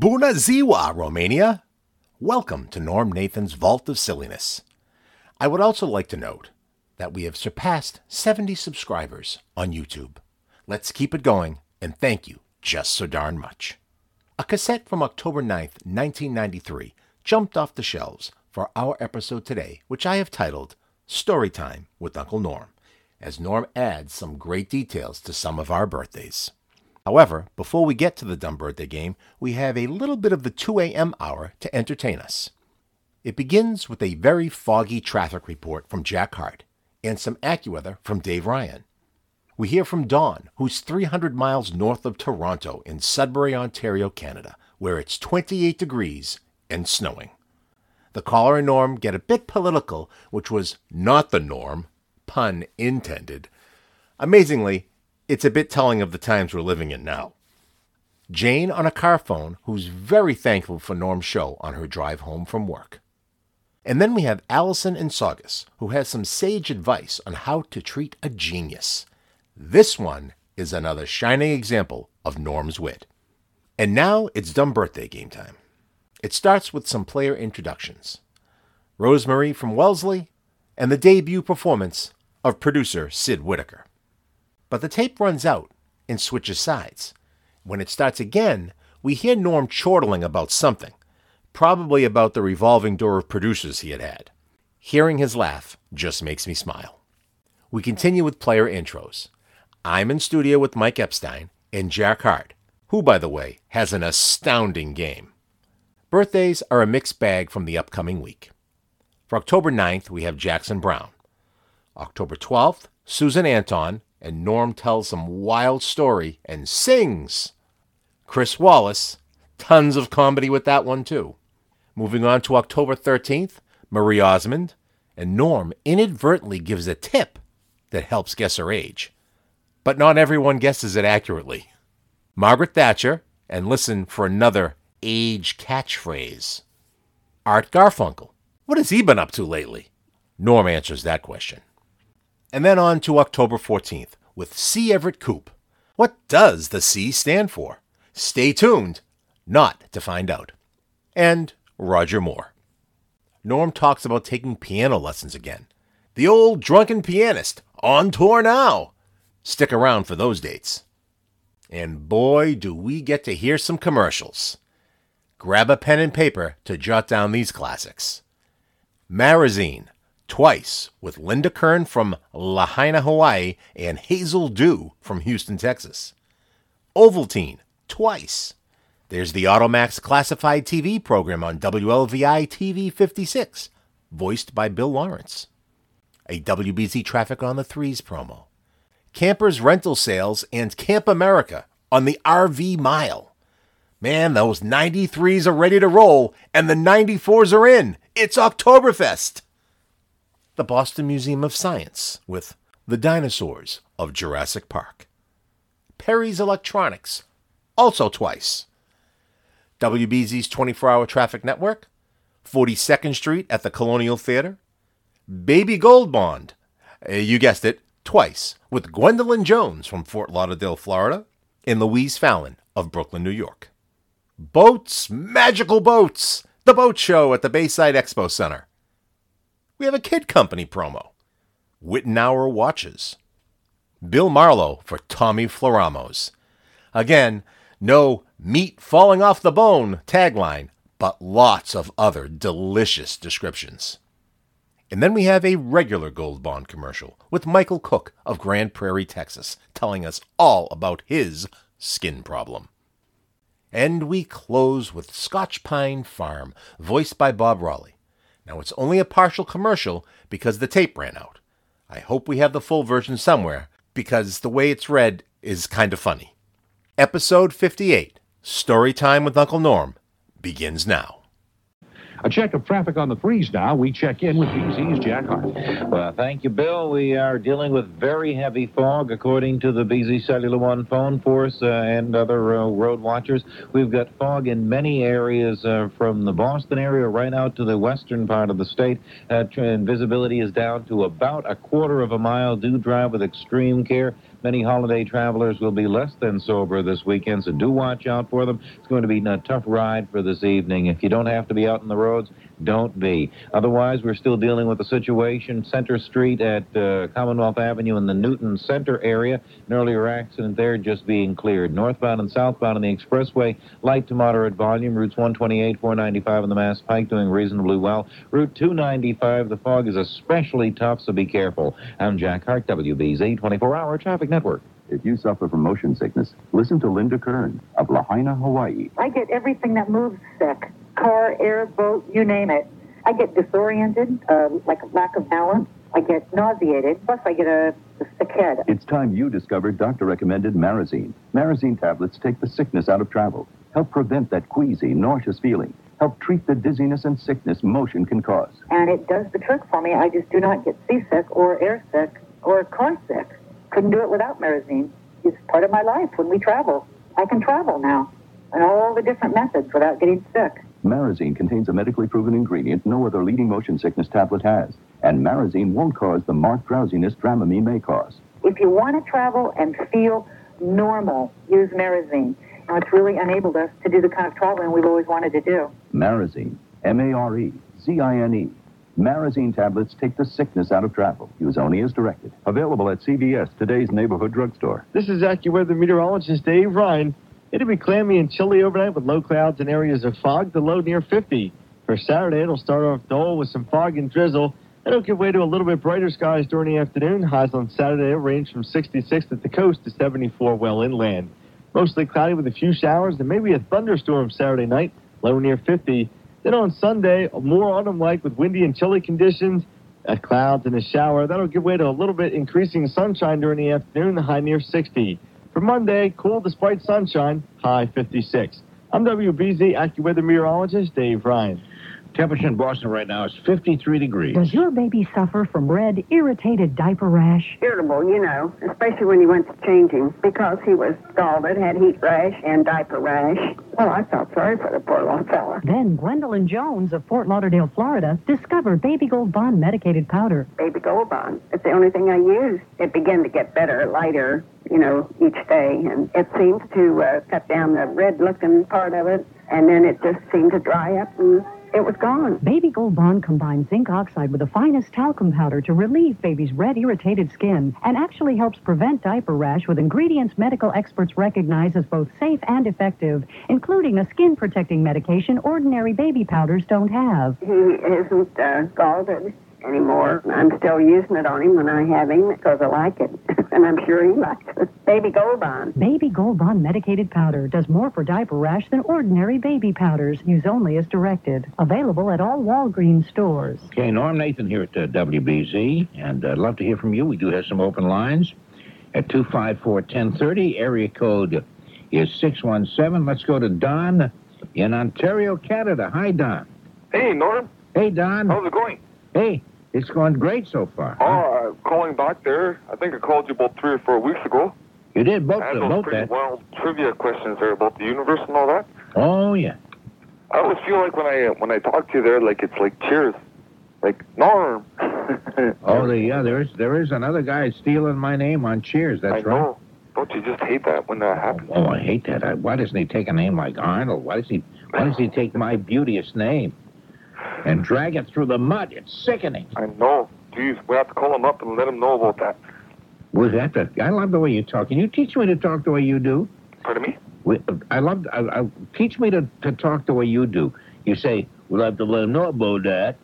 Bună ziua, Romania! Welcome to Norm Nathan's Vault of Silliness. I would also like to note that we have surpassed 70 subscribers on YouTube. Let's keep it going, and thank you just so darn much. A cassette from October 9th, 1993 jumped off the shelves for our episode today, which I have titled Storytime with Uncle Norm, as Norm adds some great details to some of our birthdays. However, before we get to the dumb birthday game, we have a little bit of the 2 a.m. hour to entertain us. It begins with a very foggy traffic report from Jack Hart and some AccuWeather from Dave Ryan. We hear from Dawn, who's 300 miles north of Toronto in Sudbury, Ontario, Canada, where it's 28 degrees and snowing. The caller and Norm get a bit political, which was not the norm, pun intended. Amazingly, it's a bit telling of the times we're living in now. Jane on a car phone, who's very thankful for Norm's show on her drive home from work. And then we have Allison in Saugus, who has some sage advice on how to treat a genius. This one is another shining example of Norm's wit. And now it's dumb birthday game time. It starts with some player introductions. Rosemary from Wellesley, and the debut performance of producer Sid Whittaker. But the tape runs out and switches sides. When it starts again, we hear Norm chortling about something, probably about the revolving door of producers he had had. Hearing his laugh just makes me smile. We continue with player intros. I'm in studio with Mike Epstein and Jack Hart, who, by the way, has an astounding game. Birthdays are a mixed bag from the upcoming week. For October 9th, we have Jackson Brown. October 12th, Susan Anton, and Norm tells some wild story and sings. Chris Wallace, tons of comedy with that one too. Moving on to October 13th, Marie Osmond, and Norm inadvertently gives a tip that helps guess her age. But not everyone guesses it accurately. Margaret Thatcher, and listen for another age catchphrase. Art Garfunkel, what has he been up to lately? Norm answers that question. And then on to October 14th with C. Everett Koop. What does the C stand for? Stay tuned, not to find out. And Roger Moore. Norm talks about taking piano lessons again. The old drunken pianist, on tour now. Stick around for those dates. And boy, do we get to hear some commercials. Grab a pen and paper to jot down these classics. Marazine, twice, with Linda Kern from Lahaina, Hawaii, and Hazel Dew from Houston, Texas. Ovaltine, twice. There's the Automax Classified TV program on WLVI TV 56, voiced by Bill Lawrence. A WBZ Traffic on the Threes promo. Campers Rental Sales and Camp America on the RV Mile. Man, those 93s are ready to roll, and the 94s are in. It's Oktoberfest. The Boston Museum of Science with The Dinosaurs of Jurassic Park. Perry's Electronics, also twice. WBZ's 24-Hour Traffic Network, 42nd Street at the Colonial Theater. Baby Gold Bond, you guessed it, twice, with Gwendolyn Jones from Fort Lauderdale, Florida, and Louise Fallon of Brooklyn, New York. Boats, Magical Boats, the boat show at the Bayside Expo Center. We have a Kid Company promo. Wittenauer Watches. Bill Marlowe for Tommy Floramos. Again, no meat falling off the bone tagline, but lots of other delicious descriptions. And then we have a regular Gold Bond commercial with Michael Cook of Grand Prairie, Texas, telling us all about his skin problem. And we close with Scotch Pine Farm, voiced by Bob Raleigh. Now, it's only a partial commercial because the tape ran out. I hope we have the full version somewhere, because the way it's read is kind of funny. Episode 58, Storytime with Uncle Norm, begins now. A check of traffic on the threes now. We check in with BZ's Jack Hart. Well, thank you, Bill. We are dealing with very heavy fog, according to the BZ Cellular One phone force and other road watchers. We've got fog in many areas from the Boston area right out to the western part of the state. And visibility is down to about a quarter of a mile. Do drive with extreme care. Many holiday travelers will be less than sober this weekend, so do watch out for them. It's going to be a tough ride for this evening. If you don't have to be out on the roads, don't be. Otherwise, we're still dealing with the situation. Center Street at Commonwealth Avenue in the Newton Center area. An earlier accident there just being cleared. Northbound and southbound on the expressway, light to moderate volume. Routes 128, 495 on the Mass Pike doing reasonably well. Route 295, the fog is especially tough, so be careful. I'm Jack Hart, WBZ 24-hour traffic network. If you suffer from motion sickness, listen to Linda Kern of Lahaina, Hawaii. I get everything that moves sick. Car, air, boat, you name it. I get disoriented, like a lack of balance. I get nauseated, plus I get a sick head. It's time you discovered doctor-recommended Marazine. Marazine tablets take the sickness out of travel, help prevent that queasy, nauseous feeling, help treat the dizziness and sickness motion can cause. And it does the trick for me. I just do not get seasick or air sick or car sick. Couldn't do it without Marazine. It's part of my life when we travel. I can travel now and all the different methods without getting sick. Marazine contains a medically proven ingredient no other leading motion sickness tablet has. And Marazine won't cause the marked drowsiness Dramamine may cause. If you want to travel and feel normal, use Marazine. Now, it's really enabled us to do the kind of traveling we've always wanted to do. Marazine, M-A-R-E-Z-I-N-E. Marazine tablets take the sickness out of travel. Use only as directed. Available at CVS, today's neighborhood drugstore. This is AccuWeather meteorologist Dave Ryan. It'll be clammy and chilly overnight with low clouds and areas of fog, the low near 50. For Saturday, it'll start off dull with some fog and drizzle. It'll give way to a little bit brighter skies during the afternoon. Highs on Saturday will range from 66 at the coast to 74 well inland. Mostly cloudy with a few showers and maybe a thunderstorm Saturday night, low near 50. Then on Sunday, more autumn-like with windy and chilly conditions, clouds and a shower. That'll give way to a little bit increasing sunshine during the afternoon, the high near 60. For Monday, cool despite sunshine, high 56. I'm WBZ AccuWeather meteorologist Dave Ryan. Temperature in Boston right now is 53 degrees. Does your baby suffer from red, irritated diaper rash? Irritable, you know, especially when he went to changing because he was scalded, had heat rash and diaper rash. Well, I felt sorry for the poor little fella. Then Gwendolyn Jones of Fort Lauderdale, Florida, discovered Baby Gold Bond medicated powder. Baby Gold Bond. It's the only thing I used. It began to get better, lighter, you know, each day, and it seemed to cut down the red-looking part of it, and then it just seemed to dry up and it was gone. Baby Gold Bond combines zinc oxide with the finest talcum powder to relieve baby's red, irritated skin and actually helps prevent diaper rash with ingredients medical experts recognize as both safe and effective, including a skin-protecting medication ordinary baby powders don't have. He isn't scalded anymore. I'm still using it on him when I have him because I like it, and I'm sure he likes it. Baby Gold Bond. Baby Gold Bond medicated powder does more for diaper rash than ordinary baby powders. Use only as directed. Available at all Walgreens stores. Okay, Norm Nathan here at WBZ, and I'd love to hear from you. We do have some open lines at 254-1030. Area code is 617. Let's go to Don in Ontario, Canada. Hi, Don. Hey, Norm. Hey, Don. How's it going? Hey, it's going great so far. Oh, calling back there. I think I called you about 3 or 4 weeks ago. You did both I had of those pretty that. wild trivia questions there about the universe and all that. Oh, yeah. I always feel like when I talk to you there, like it's like cheers, like Norm. Oh, there is another guy stealing my name on Cheers. That's I right. know. Don't you just hate that when that happens? Oh, I hate that. Why doesn't he take a name like Arnold? Why does he take my beauteous name and drag it through the mud? It's sickening. I know. Geez, we have to call him up and let him know about that. We have to. I love the way you talk. Can you teach me to talk the way you do? Pardon me? Teach me to talk the way you do. You say, we'll have to let him know about that.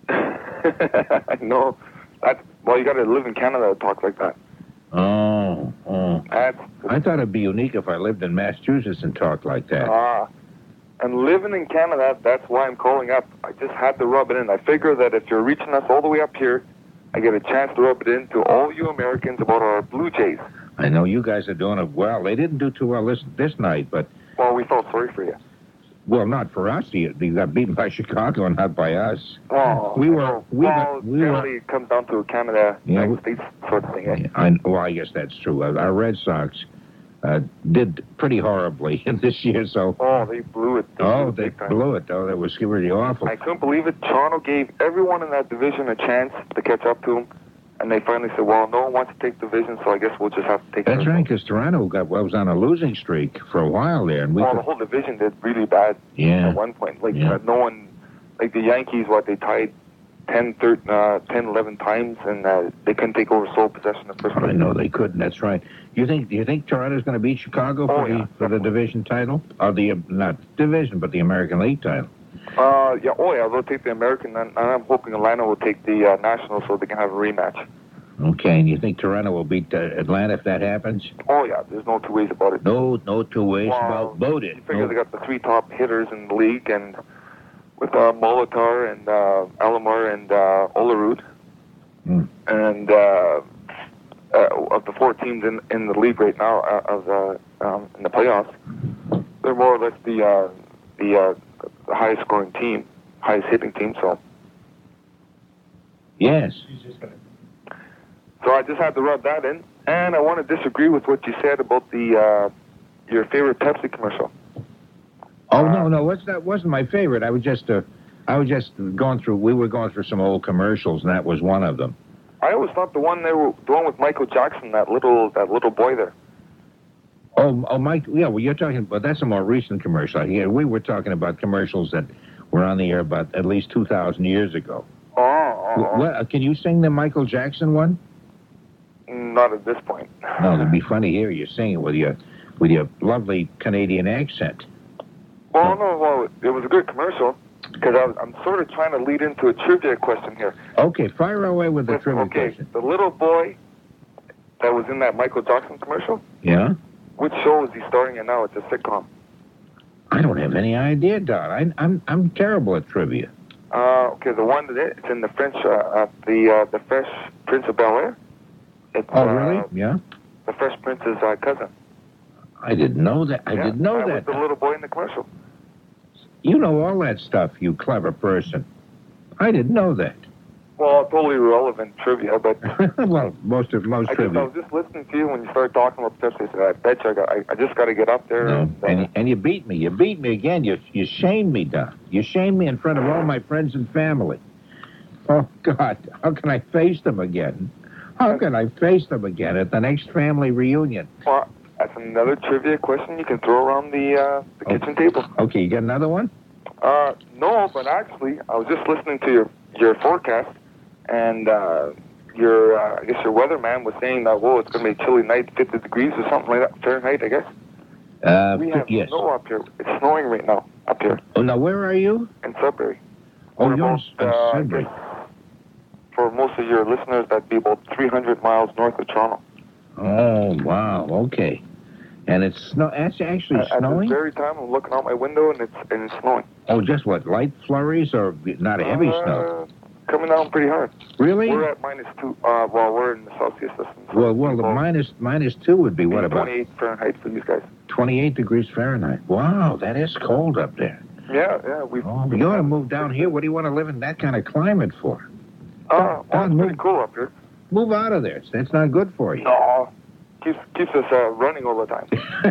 I know. Well, you got to live in Canada to talk like that. Oh. I thought it'd be unique if I lived in Massachusetts and talked like that. And living in Canada, that's why I'm calling up. I just had to rub it in. I figure that if you're reaching us all the way up here, I get a chance to rub it in to all you Americans about our Blue Jays. I know you guys are doing it well. They didn't do too well this night, but... Well, we felt sorry for you. Well, not for us. You got beaten by Chicago and not by us. Oh, generally it comes down to Canada, United States sort of thing. Eh? I guess that's true. Our Red Sox did pretty horribly this year, so... Oh, they blew it. They blew it. Oh, that was really awful. I couldn't believe it. Toronto gave everyone in that division a chance to catch up to them. And they finally said, well, no one wants to take division, so I guess we'll just have to take That's right, because Toronto was on a losing streak for a while there. And the whole division did really bad at one point. Like, no one, like the Yankees, they tied 10, 11 times, and they couldn't take over sole possession the first place. I know they couldn't. That's right. Do you think Toronto's going to beat Chicago for the division title, or the not division but the American League title? They'll take the American, and I'm hoping Atlanta will take the National so they can have a rematch. Okay, and you think Toronto will beat Atlanta if that happens? Oh yeah, there's no two ways about it. No two ways about it. You figure they got the three top hitters in the league, and with Molitor and Alomar and Olerud, and of the four teams in the league right now in the playoffs, they're more or less the highest scoring team, highest hitting team. So yes. So I just had to rub that in, and I want to disagree with what you said about the your favorite Pepsi commercial. Oh no, that wasn't my favorite. I was just going through. We were going through some old commercials, and that was one of them. I always thought the one with Michael Jackson, that little boy there. Oh, Mike. Yeah, well, you're talking about that's a more recent commercial. Yeah, we were talking about commercials that were on the air about at least 2,000 years ago. Well, can you sing the Michael Jackson one? Not at this point. No, it'd be funny to hear you sing it with your lovely Canadian accent. Well, it was a good commercial, because I'm sort of trying to lead into a trivia question here. Okay, fire away with the trivia question. The little boy that was in that Michael Jackson commercial? Yeah? Which show is he starring in now? It's a sitcom. I don't have any idea, Don. I'm terrible at trivia. Okay, the one that it's in the French, the Fresh Prince of Bel-Air. Really? Yeah? The Fresh Prince's cousin. I didn't know that. I didn't know that. Was the little boy in the commercial. You know all that stuff, you clever person. I didn't know that. Well, totally irrelevant trivia, but... well, most trivia. I was just listening to you when you started talking about Pepsi. I said, I bet you I just got to get up there. No, and you beat me. You beat me again. You shamed me, Don. You shamed me in front of all my friends and family. Oh, God. How can I face them again? How can I face them again at the next family reunion? Well, that's another trivia question you can throw around the kitchen table. Okay, you got another one? No, but actually, I was just listening to your forecast, and I guess your weatherman was saying that, it's going to be a chilly night, 50 degrees or something like that, Fahrenheit, I guess. We have snow up here. It's snowing right now up here. Oh, now where are you? In Sudbury. Oh, you're in Sudbury. For most of your listeners, that'd be about 300 miles north of Toronto. Oh, wow. Okay. And it's actually snowing? At this very time, I'm looking out my window, and it's snowing. Oh, just what, light flurries or not a heavy snow? Coming down pretty hard. Really? We're at -2. We're in the Celsius system. So well, the -2 would be what about? 28 Fahrenheit for these guys. 28 degrees Fahrenheit. Wow, that is cold up there. Yeah. You ought to move down here. What do you want to live in that kind of climate for? It's pretty cool up here. Move out of there. That's not good for you. No. Keeps us running all the time.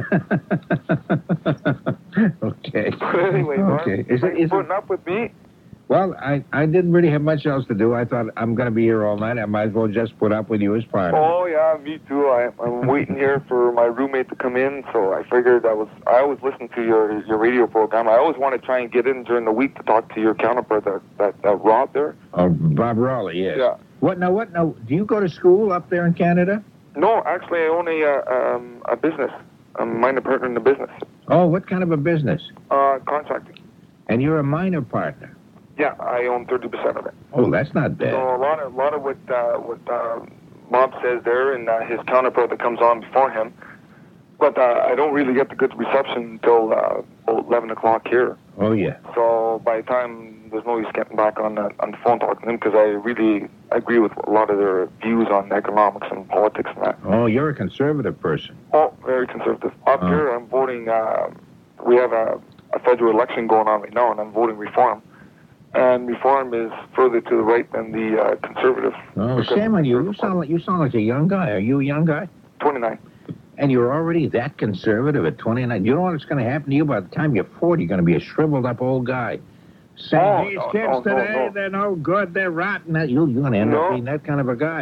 Okay. But anyway, okay. Is putting up with me? Well, I didn't really have much else to do. I thought I'm going to be here all night. I might as well just put up with you as partner. Oh, yeah, me too. I'm waiting here for my roommate to come in, so I figured I always listen to your radio program. I always want to try and get in during the week to talk to your counterpart, that Rob there. Oh, Bob Raleigh, yes. Yeah. What now? Do you go to school up there in Canada? No, actually, I own a business. I'm a minor partner in the business. Oh, what kind of a business? Contracting. And you're a minor partner? Yeah, I own 30% of it. Oh, that's not bad. So a lot of what Bob says there, and his counterpart that comes on before him. But I don't really get the good reception until 11 o'clock here. Oh, yeah. So by the time, there's no use getting back on the phone talking to them, because I really agree with a lot of their views on economics and politics and that. Oh, you're a conservative person. Oh, very conservative. Up here, I'm voting, we have a federal election going on right now, and I'm voting Reform. And Reform is further to the right than the conservative. Oh, shame on you. You sound like a young guy. Are you a young guy? 29. And you're already that conservative at 29. You know what's going to happen to you by the time you're 40? You're going to be a shriveled up old guy. Saying, these kids today, they're no good, they're rotten. You're going to end up being that kind of a guy.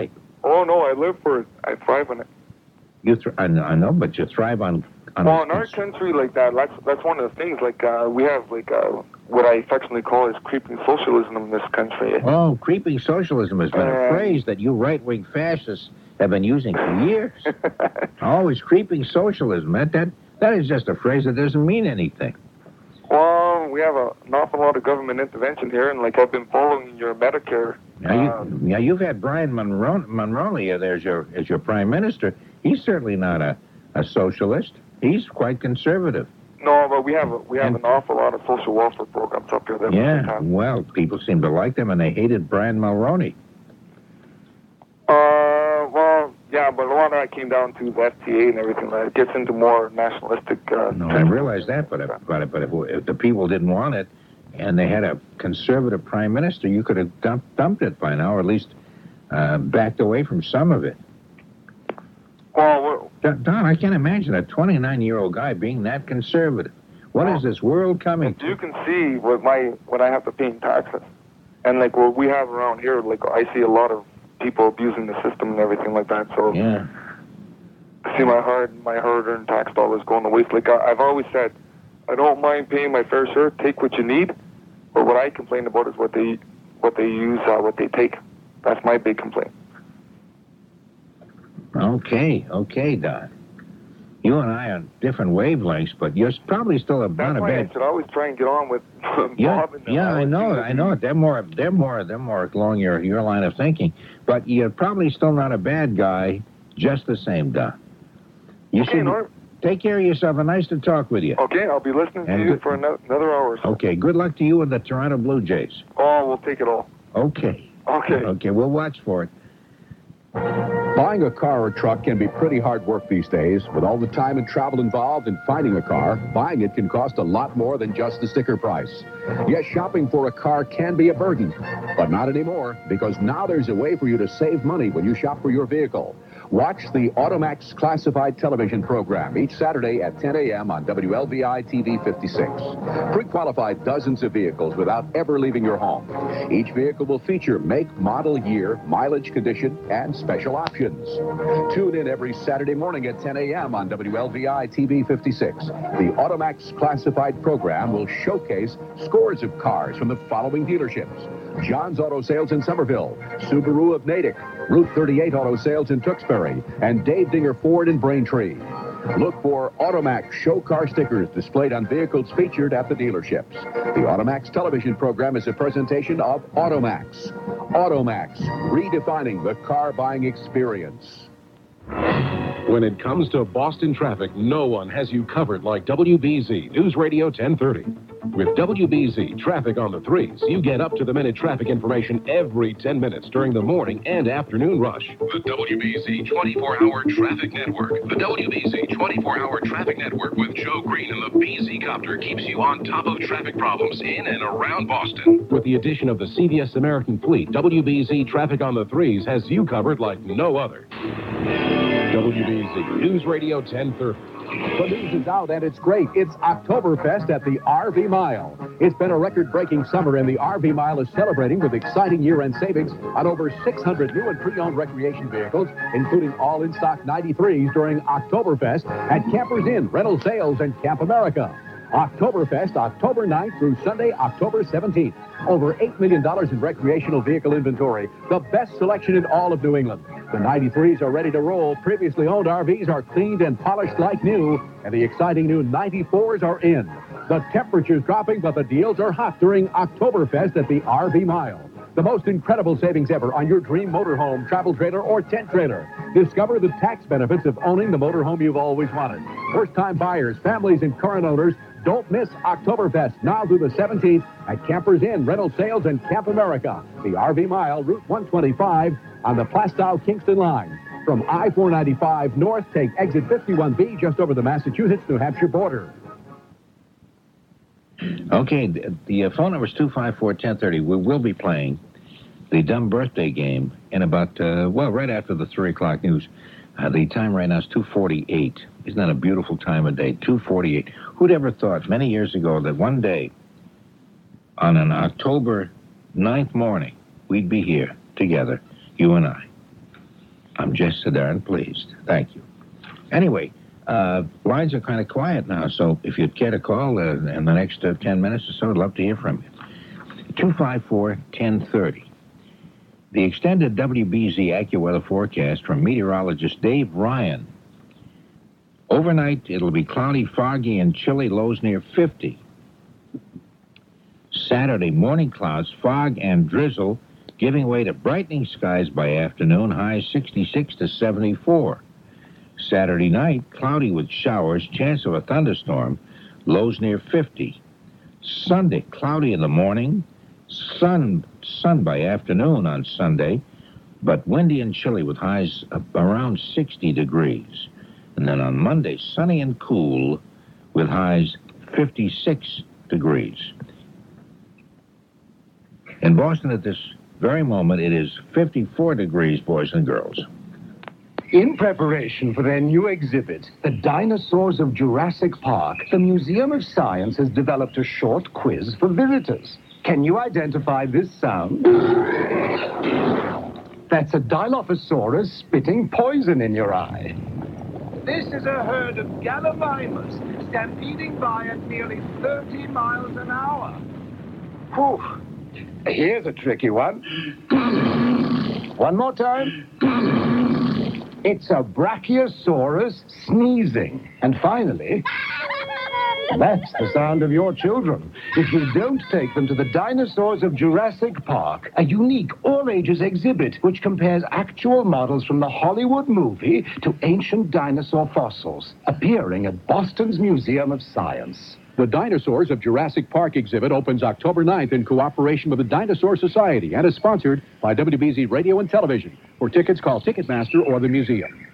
Oh, no, I live for it. I thrive on it. I know, but you thrive on well, in our country, like that's one of the things. Like we have what I affectionately call is creeping socialism in this country. Oh, creeping socialism has been a phrase that you right-wing fascists have been using for years. Always creeping socialism. That is just a phrase that doesn't mean anything. Well, we have an awful lot of government intervention here, and like I've been following your Medicare. Now you've had Brian Mulroney there as your prime minister. He's certainly not a socialist. He's quite conservative. No, but we have an awful lot of social welfare programs up here. Well, people seem to like them, and they hated Brian Mulroney. Well, yeah, but a lot of that came down to the FTA and everything. It gets into more nationalistic. No, I realize that, but if the people didn't want it, and they had a conservative prime minister, you could have dumped it by now, or at least backed away from some of it. Well, Don, I can't imagine a 29-year-old guy being that conservative. What is this world coming to? You can see what I have to pay in taxes. And like what we have around here, like I see a lot of people abusing the system and everything like that. So yeah. I see my hard-earned tax dollars going to waste. Like I've always said, I don't mind paying my fair share, take what you need, but what I complain about is what they use, what they take. That's my big complaint. Okay, Don. You and I are on different wavelengths, but you're probably still not a bad. I should always try and get on with Bob. I know. They're more along your line of thinking, but you're probably still not a bad guy, just the same, Don. You should take care of yourself. And nice to talk with you. Okay, I'll be listening to you for another hour or so. Okay, good luck to you and the Toronto Blue Jays. Oh, we'll take it all. Okay, we'll watch for it. Buying a car or truck can be pretty hard work these days. With all the time and travel involved in finding a car, buying it can cost a lot more than just the sticker price. Yes, shopping for a car can be a burden, but not anymore, because now there's a way for you to save money when you shop for your vehicle. Watch the Automax Classified Television program each Saturday at 10 a.m. on WLVI TV 56. Pre-qualified dozens of vehicles without ever leaving your home. Each vehicle will feature make, model, year, mileage, condition, and special options. Tune in every Saturday morning at 10 a.m. on WLVI TV 56. The Automax Classified program will showcase scores of cars from the following dealerships: John's Auto Sales in Somerville, Subaru of Natick, Route 38 Auto Sales in Tewksbury, and Dave Dinger Ford in Braintree. Look for Automax show car stickers displayed on vehicles featured at the dealerships. The Automax television program is a presentation of Automax. Automax, redefining the car buying experience. When it comes to Boston traffic, no one has you covered like WBZ News Radio 1030. With WBZ Traffic on the Threes, you get up-to-the-minute traffic information every 10 minutes during the morning and afternoon rush. The WBZ 24-hour traffic network. The WBZ 24-hour traffic network with Joe Green and the BZ Copter keeps you on top of traffic problems in and around Boston. With the addition of the CVS American fleet, WBZ Traffic on the Threes has you covered like no other. WBZ News Radio 1030. The news is out, and it's great. It's Oktoberfest at the RV Mile. It's been a record-breaking summer, and the RV Mile is celebrating with exciting year-end savings on over 600 new and pre-owned recreation vehicles, including all in-stock 93s during Oktoberfest at Campers Inn, Rental Sales, and Camp America. Oktoberfest, October 9th through Sunday, October 17th. Over $8 million in recreational vehicle inventory. The best selection in all of New England. The 93s are ready to roll. Previously owned RVs are cleaned and polished like new. And the exciting new 94s are in. The temperature's dropping, but the deals are hot during Oktoberfest at the RV Mile. The most incredible savings ever on your dream motorhome, travel trailer, or tent trailer. Discover the tax benefits of owning the motorhome you've always wanted. First-time buyers, families, and current owners, don't miss Oktoberfest now through the 17th at Campers Inn, Rental Sales, and Camp America. The RV Mile, Route 125 on the Plastow-Kingston line. From I-495 north, take exit 51B just over the Massachusetts-New Hampshire border. Okay, the phone number is 254-1030. We will be playing the Dumb Birthday game in about, right after the 3 o'clock news. The time right now is 2:48. Isn't that a beautiful time of day? 2:48. Who'd ever thought many years ago that one day, on an October 9th morning, we'd be here together, you and I. I'm just so darn pleased. Thank you. Anyway, lines are kind of quiet now, so if you'd care to call in the next 10 minutes or so, I'd love to hear from you. 254-1030. The extended WBZ AccuWeather forecast from meteorologist Dave Ryan. Overnight, it'll be cloudy, foggy, and chilly, lows near 50. Saturday, morning clouds, fog, and drizzle, giving way to brightening skies by afternoon, highs 66 to 74. Saturday night, cloudy with showers, chance of a thunderstorm, lows near 50. Sunday, cloudy in the morning, sun by afternoon on Sunday, but windy and chilly with highs around 60 degrees. And then on Monday, sunny and cool with highs 56 degrees. In Boston at this very moment, it is 54 degrees, boys and girls. In preparation for their new exhibit, The Dinosaurs of Jurassic Park, the Museum of Science has developed a short quiz for visitors. Can you identify this sound? That's a Dilophosaurus spitting poison in your eye. This is a herd of Gallimimus stampeding by at nearly 30 miles an hour. Whew. Here's a tricky one. One more time. It's a Brachiosaurus sneezing. And finally, that's the sound of your children. If you don't take them to the Dinosaurs of Jurassic Park, a unique all-ages exhibit which compares actual models from the Hollywood movie to ancient dinosaur fossils, appearing at Boston's Museum of Science. The Dinosaurs of Jurassic Park exhibit opens October 9th in cooperation with the Dinosaur Society and is sponsored by WBZ Radio and Television. For tickets, call Ticketmaster or the museum.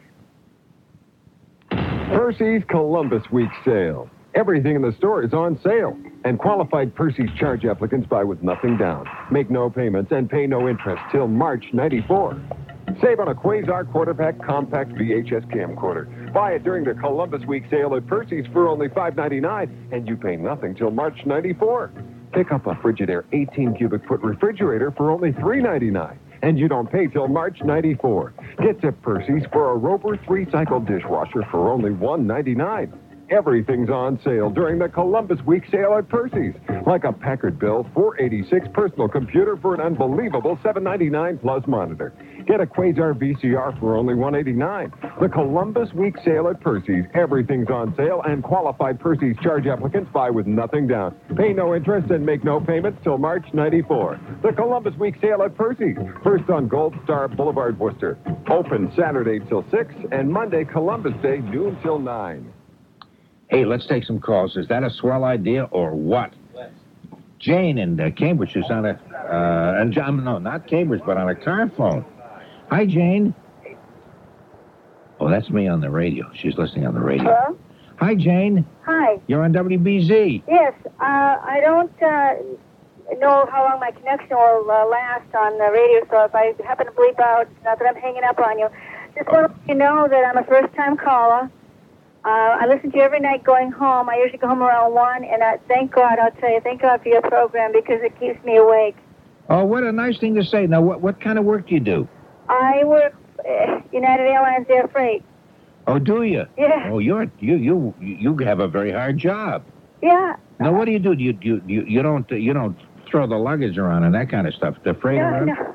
Percy's Columbus Week sale. Everything in the store is on sale. And qualified Percy's charge applicants buy with nothing down. Make no payments and pay no interest till March '94. Save on a Quasar Quarterpack Compact VHS camcorder. Buy it during the Columbus Week sale at Percy's for only $5.99, and you pay nothing till March '94. Pick up a Frigidaire 18 cubic foot refrigerator for only $3.99, and you don't pay till March '94. Get to Percy's for a Rover 3-cycle dishwasher for only $1.99. Everything's on sale during the Columbus Week sale at Percy's. Like a Packard Bell 486 personal computer for an unbelievable $7.99 plus monitor. Get a Quasar VCR for only $189. The Columbus Week sale at Percy's. Everything's on sale, and qualified Percy's charge applicants buy with nothing down. Pay no interest and make no payments till March '94. The Columbus Week sale at Percy's. First on Gold Star Boulevard, Worcester. Open Saturday till 6 and Monday Columbus Day noon till 9. Hey, let's take some calls. Is that a swell idea or what? Jane in Cambridge is on a, no, not Cambridge, but on a car phone. Hi, Jane. Oh, that's me on the radio. She's listening on the radio. Hello? Hi, Jane. Hi. You're on WBZ. Yes, I don't know how long my connection will last on the radio, so if I happen to bleep out, not that I'm hanging up on you, just want to let you know that I'm a first-time caller. I listen to you every night going home. I usually go home around 1, and thank God, I'll tell you, thank God for your program because it keeps me awake. Oh, what a nice thing to say. Now, what kind of work do you do? I work United Airlines Air Freight. Oh, do you? Yeah. Oh, you have a very hard job. Yeah. Now, what do you do? You don't throw the luggage around and that kind of stuff. The freight around? No.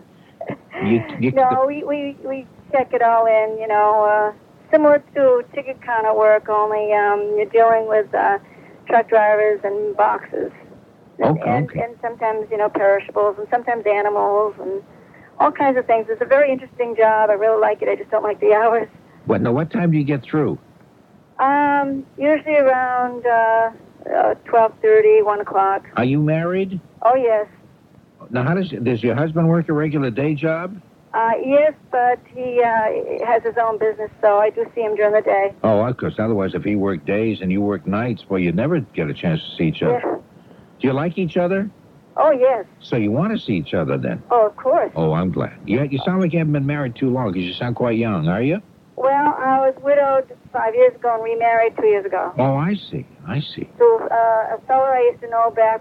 We check it all in. Similar to ticket counter work, only you're dealing with truck drivers and boxes. And sometimes, perishables, and sometimes animals, and all kinds of things. It's a very interesting job. I really like it. I just don't like the hours. What time do you get through? Usually around 12:30, 1 o'clock. Are you married? Oh, yes. Now, does your husband work a regular day job? Yes, but he has his own business, so I do see him during the day. Oh, of course. Otherwise, if he worked days and you work nights, well, you'd never get a chance to see each other. Yeah. Do you like each other? Oh, yes. So you want to see each other then? Oh, of course. Oh, I'm glad. You sound like you haven't been married too long because you sound quite young, are you? Well, I was widowed 5 years ago and remarried 2 years ago. Oh, I see. So a fellow I used to know back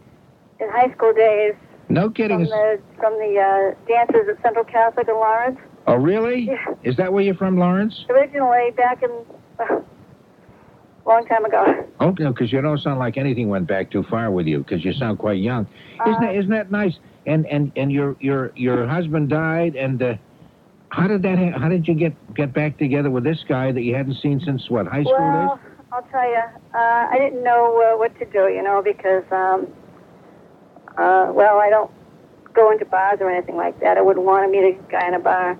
in high school days. No kidding. From the dancers at Central Catholic in Lawrence. Oh, really? Yeah. Is that where you're from, Lawrence? Originally, back in long time ago. Okay, because you don't sound like anything went back too far with you, because you sound quite young. Isn't that nice? And your husband died, and how did you get back together with this guy that you hadn't seen since what, high school Well, days? I'll tell you, I didn't know what to do, because I don't go into bars or anything like that. I wouldn't want to meet a guy in a bar.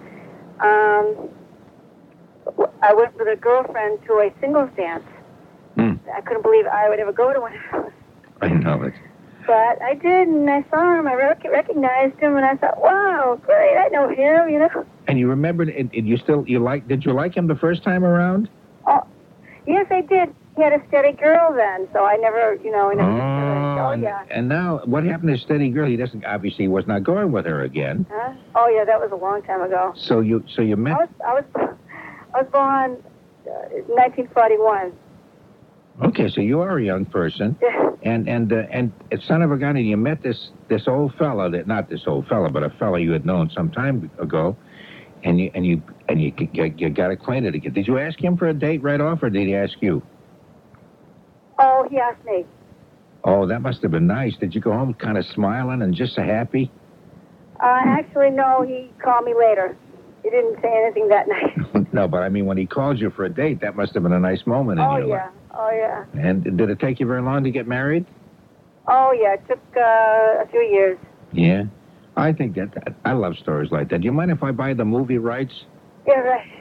I went with a girlfriend to a singles dance. I couldn't believe I would ever go to one. I know it. But I did, and I saw him. I recognized him, and I thought, wow, great, I know him, And you remembered, did you like him the first time around? Oh, yes, I did. He had a steady girl then, so I never, oh, yeah. And now, what happened to Steady Girl? He was not going with her again. Huh? Oh, yeah, that was a long time ago. So you met... I was born in 1941. Okay, so you are a young person, and son of a gun, and you met this old fella, not this old fella, but a fella you had known some time ago, and you got acquainted again. Did you ask him for a date right off, or did he ask you? Oh, he asked me. Oh, that must have been nice. Did you go home kind of smiling and just so happy? Actually, no, he called me later. He didn't say anything that night. No, but I mean, when he called you for a date, that must have been a nice moment in your life. Oh, yeah. And did it take you very long to get married? Oh, yeah, it took a few years. Yeah. I think I love stories like that. Do you mind if I buy the movie rights? Yeah,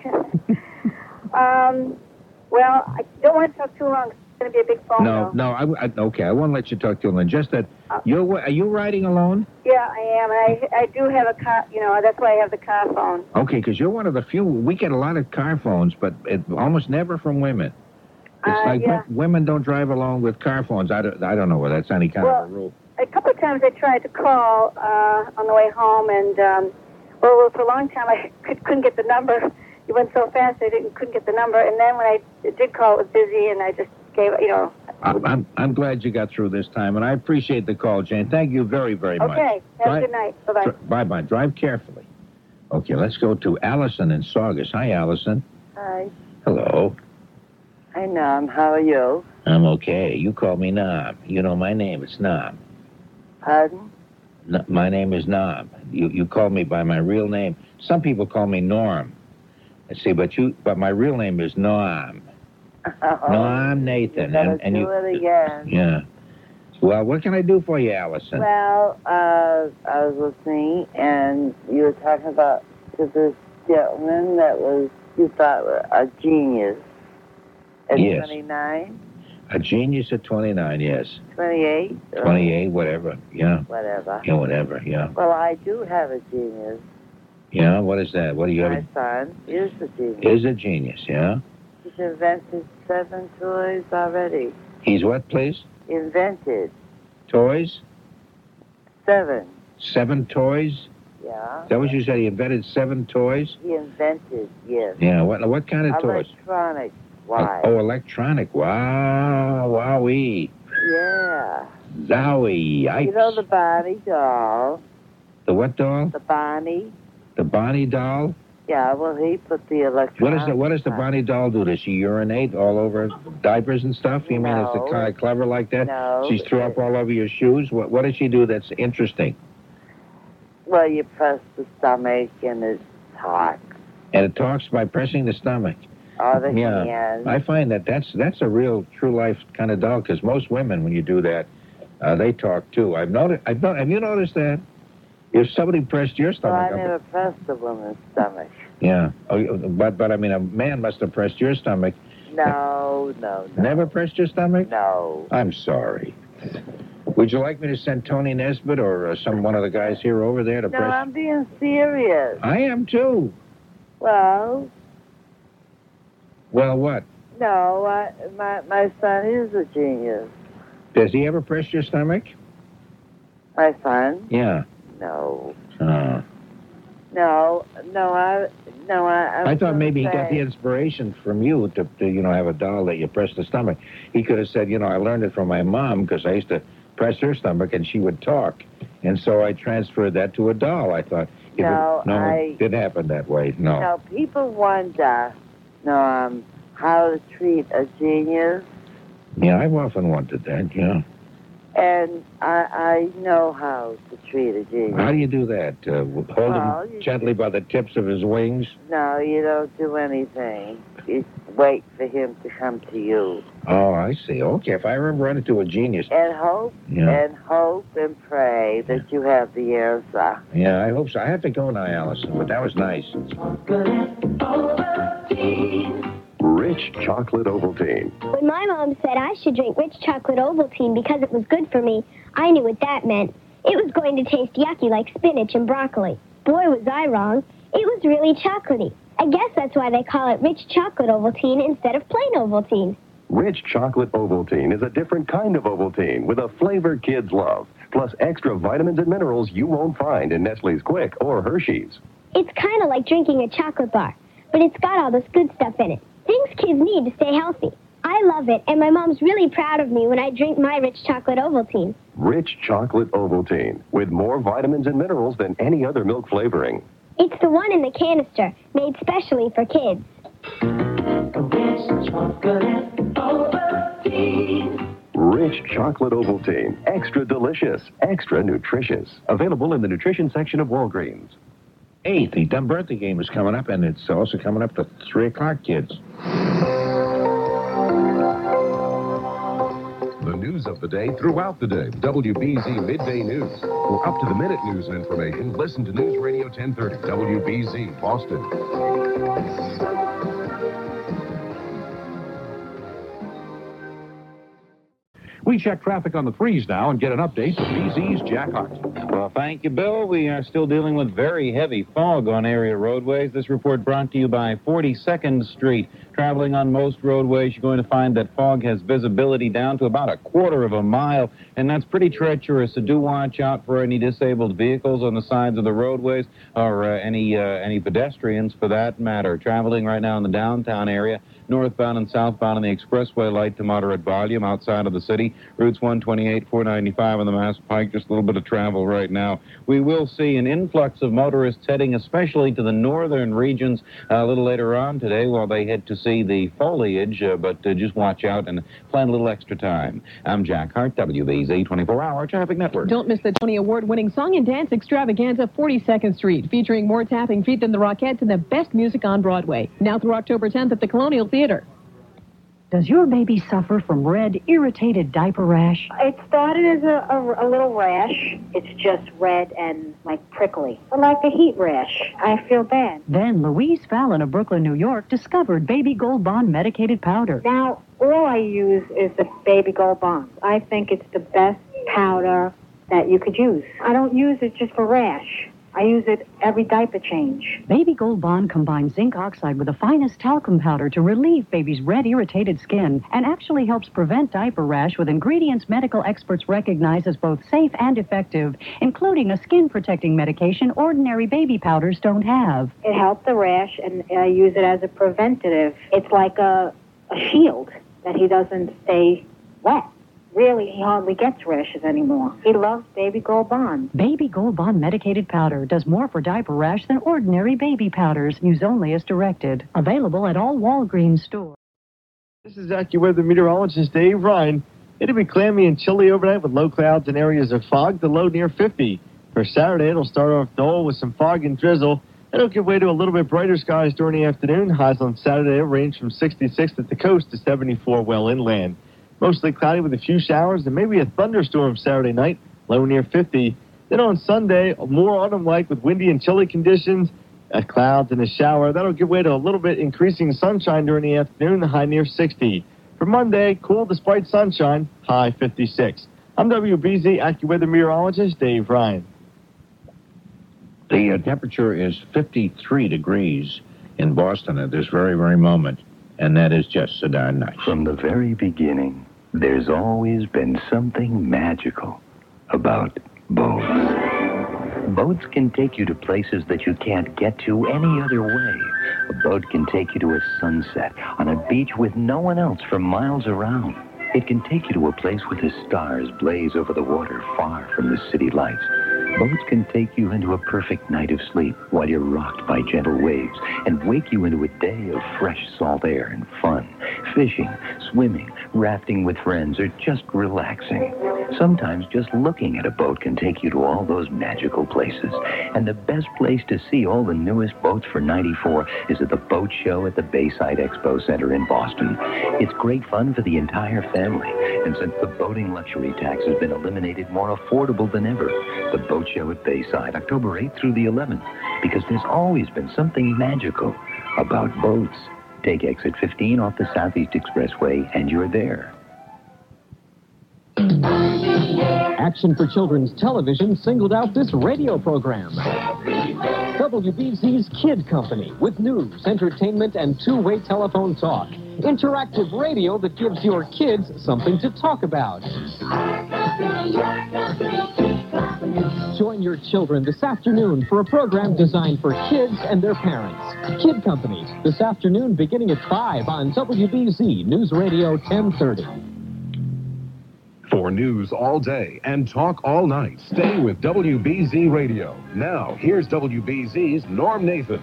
right. Well, I don't want to talk too long. It's going to be a big phone. No, okay, I won't let you talk too long. Just that, are you riding alone? Yeah, I am, and I do have a car, that's why I have the car phone. Okay, because you're one of the few, we get a lot of car phones, but almost never from women. It's like women don't drive alone with car phones. I don't know whether that's any kind of a rule. A couple of times I tried to call on the way home, and for a long time I couldn't get the number. It went so fast I couldn't get the number, and then when I did call, it was busy, and I just gave it. I'm glad you got through this time, and I appreciate the call, Jane. Thank you very, very much. Okay, have a good night. Bye-bye. Bye-bye. Drive carefully. Okay, let's go to Allison in Saugus. Hi, Allison. Hi. Hello. Hi, Nom. How are you? I'm okay. You call me Nom. You know my name. It's Nom. Pardon? No, my name is Nom. You call me by my real name. Some people call me Norm. See, but my real name is Norm. Norm Nathan. And you it again. Yeah. Well, what can I do for you, Allison? Well, I was listening, and you were talking about this gentleman that you thought was a genius. At 29? A genius at 29, yes. 28? 28, whatever, yeah. Whatever. Yeah, whatever, yeah. Well, I do have a genius. Yeah, what is that? What do you have? My son is a genius. Is a genius, yeah? He's invented 7 toys already. He's what, please? Invented. Toys? 7. 7 toys? Yeah. Is that what you said? He invented 7 toys? He invented, yes. Yeah, what kind of toys? Electronic. Why? Oh, electronic. Wow, wowee. Yeah. Zowie. You know the Bonnie doll? The what doll? The Bonnie. The Bonnie doll? Yeah, well, he put the electronic. What does the Bonnie doll do? Does she urinate all over diapers and stuff? You mean it's kind of clever like that? No. She's threw up all over your shoes? What does she do that's interesting? Well, you press the stomach and it talks. And it talks by pressing the stomach. Oh, the hands. I find that's a real true life kind of doll, because most women, when you do that, they talk too. Have you noticed that? If somebody pressed your stomach, well, I never pressed a woman's stomach. Yeah, but I mean, a man must have pressed your stomach. No. Never pressed your stomach? No. I'm sorry. Would you like me to send Tony Nesbitt or one of the guys here over there to press? No, I'm being serious. I am too. Well, what? No, my son is a genius. Does he ever press your stomach? My son? Yeah. No. No, I thought maybe he got the inspiration from you to have a doll that you press the stomach. He could have said, I learned it from my mom because I used to press her stomach and she would talk. And so I transferred that to a doll. I thought, you, but no, it didn't happen that way. No. No, people wonder, Norm, how to treat a genius. Yeah, I've often wondered that, yeah. And I know how to treat a genius. How do you do that? Hold him gently by the tips of his wings? No, you don't do anything. You wait for him to come to you. Oh, I see. Okay, if I ever run into a genius. And hope and pray that you have the answer. Yeah, I hope so. I have to go now, Allison, but that was nice. Rich Chocolate Ovaltine. When my mom said I should drink Rich Chocolate Ovaltine because it was good for me, I knew what that meant. It was going to taste yucky like spinach and broccoli. Boy, was I wrong. It was really chocolatey. I guess that's why they call it Rich Chocolate Ovaltine instead of plain Ovaltine. Rich Chocolate Ovaltine is a different kind of Ovaltine with a flavor kids love, plus extra vitamins and minerals you won't find in Nestle's Quick or Hershey's. It's kind of like drinking a chocolate bar, but it's got all this good stuff in it. Things kids need to stay healthy. I love it, and my mom's really proud of me when I drink my Rich Chocolate Ovaltine. Rich Chocolate Ovaltine, with more vitamins and minerals than any other milk flavoring. It's the one in the canister, made specially for kids. Rich Chocolate Ovaltine. Rich Chocolate Ovaltine. Extra delicious, extra nutritious. Available in the nutrition section of Walgreens. Hey, the Dumb Birthday game is coming up, and it's also coming up to 3 o'clock, kids. The news of the day throughout the day. WBZ Midday News. For up-to-the-minute news and information, listen to News Radio 1030, WBZ, Boston. We check traffic on the 3s now and get an update from BZ's Jack Hart. Well, thank you, Bill. We are still dealing with very heavy fog on area roadways. This report brought to you by 42nd Street. Traveling on most roadways, you're going to find that fog has visibility down to about a quarter of a mile, and that's pretty treacherous. So do watch out for any disabled vehicles on the sides of the roadways or any pedestrians, for that matter. Traveling right now in the downtown area, northbound and southbound on the expressway, light to moderate volume outside of the city. Routes 128, 495 on the Mass Pike, just a little bit of travel right now. We will see an influx of motorists heading especially to the northern regions a little later on today while they head to see the foliage, but just watch out and plan a little extra time. I'm Jack Hart, WBZ 24-Hour Traffic Network. Don't miss the Tony Award-winning Song and Dance Extravaganza, 42nd Street, featuring more tapping feet than the Rockettes and the best music on Broadway. Now through October 10th at the Colonial Theater. Does your baby suffer from red, irritated diaper rash? It started as a little rash. It's just red and like prickly, like a heat rash. I feel bad. Then Louise Fallon of Brooklyn, New York, discovered Baby Gold Bond medicated powder. Now, all I use is the Baby Gold Bond. I think it's the best powder that you could use. I don't use it just for rash. I use it every diaper change. Baby Gold Bond combines zinc oxide with the finest talcum powder to relieve baby's red, irritated skin and actually helps prevent diaper rash with ingredients medical experts recognize as both safe and effective, including a skin-protecting medication ordinary baby powders don't have. It helps the rash, and I use it as a preventative. It's like a shield that he doesn't stay wet. Really, he hardly gets rashes anymore. He loves Baby Gold Bond. Baby Gold Bond medicated powder does more for diaper rash than ordinary baby powders. Use only as directed. Available at all Walgreens stores. This is AccuWeather meteorologist Dave Ryan. It'll be clammy and chilly overnight with low clouds and areas of fog, the low near 50. For Saturday, it'll start off dull with some fog and drizzle. It'll give way to a little bit brighter skies during the afternoon. Highs on Saturday range from 66 at the coast to 74 well inland. Mostly cloudy with a few showers and maybe a thunderstorm Saturday night, low near 50. Then on Sunday, more autumn-like with windy and chilly conditions, clouds and a shower. That'll give way to a little bit increasing sunshine during the afternoon, high near 60. For Monday, cool despite sunshine, high 56. I'm WBZ AccuWeather meteorologist Dave Ryan. The temperature is 53 degrees in Boston at this very, very moment, and that is just so darn nice. From the very beginning, there's always been something magical about boats. Boats can take you to places that you can't get to any other way. A boat can take you to a sunset on a beach with no one else for miles around. It can take you to a place where the stars blaze over the water far from the city lights. Boats can take you into a perfect night of sleep while you're rocked by gentle waves and wake you into a day of fresh salt air and fun. Fishing, swimming, rafting with friends, or just relaxing. Sometimes just looking at a boat can take you to all those magical places. And the best place to see all the newest boats for '94 is at the Boat Show at the Bayside Expo Center in Boston. It's great fun for the entire family. And since the boating luxury tax has been eliminated, more affordable than ever. The Boat Show at Bayside, October 8th through the 11th. Because there's always been something magical about boats. Take exit 15 off the Southeast Expressway and you're there. Action for Children's Television singled out this radio program. WBZ's Kid Company, with news, entertainment, and two-way telephone talk. Interactive radio that gives your kids something to talk about. Join your children this afternoon for a program designed for kids and their parents. Kid Company, this afternoon beginning at 5 on WBZ News Radio 1030. For news all day and talk all night, stay with WBZ Radio. Now, here's WBZ's Norm Nathan.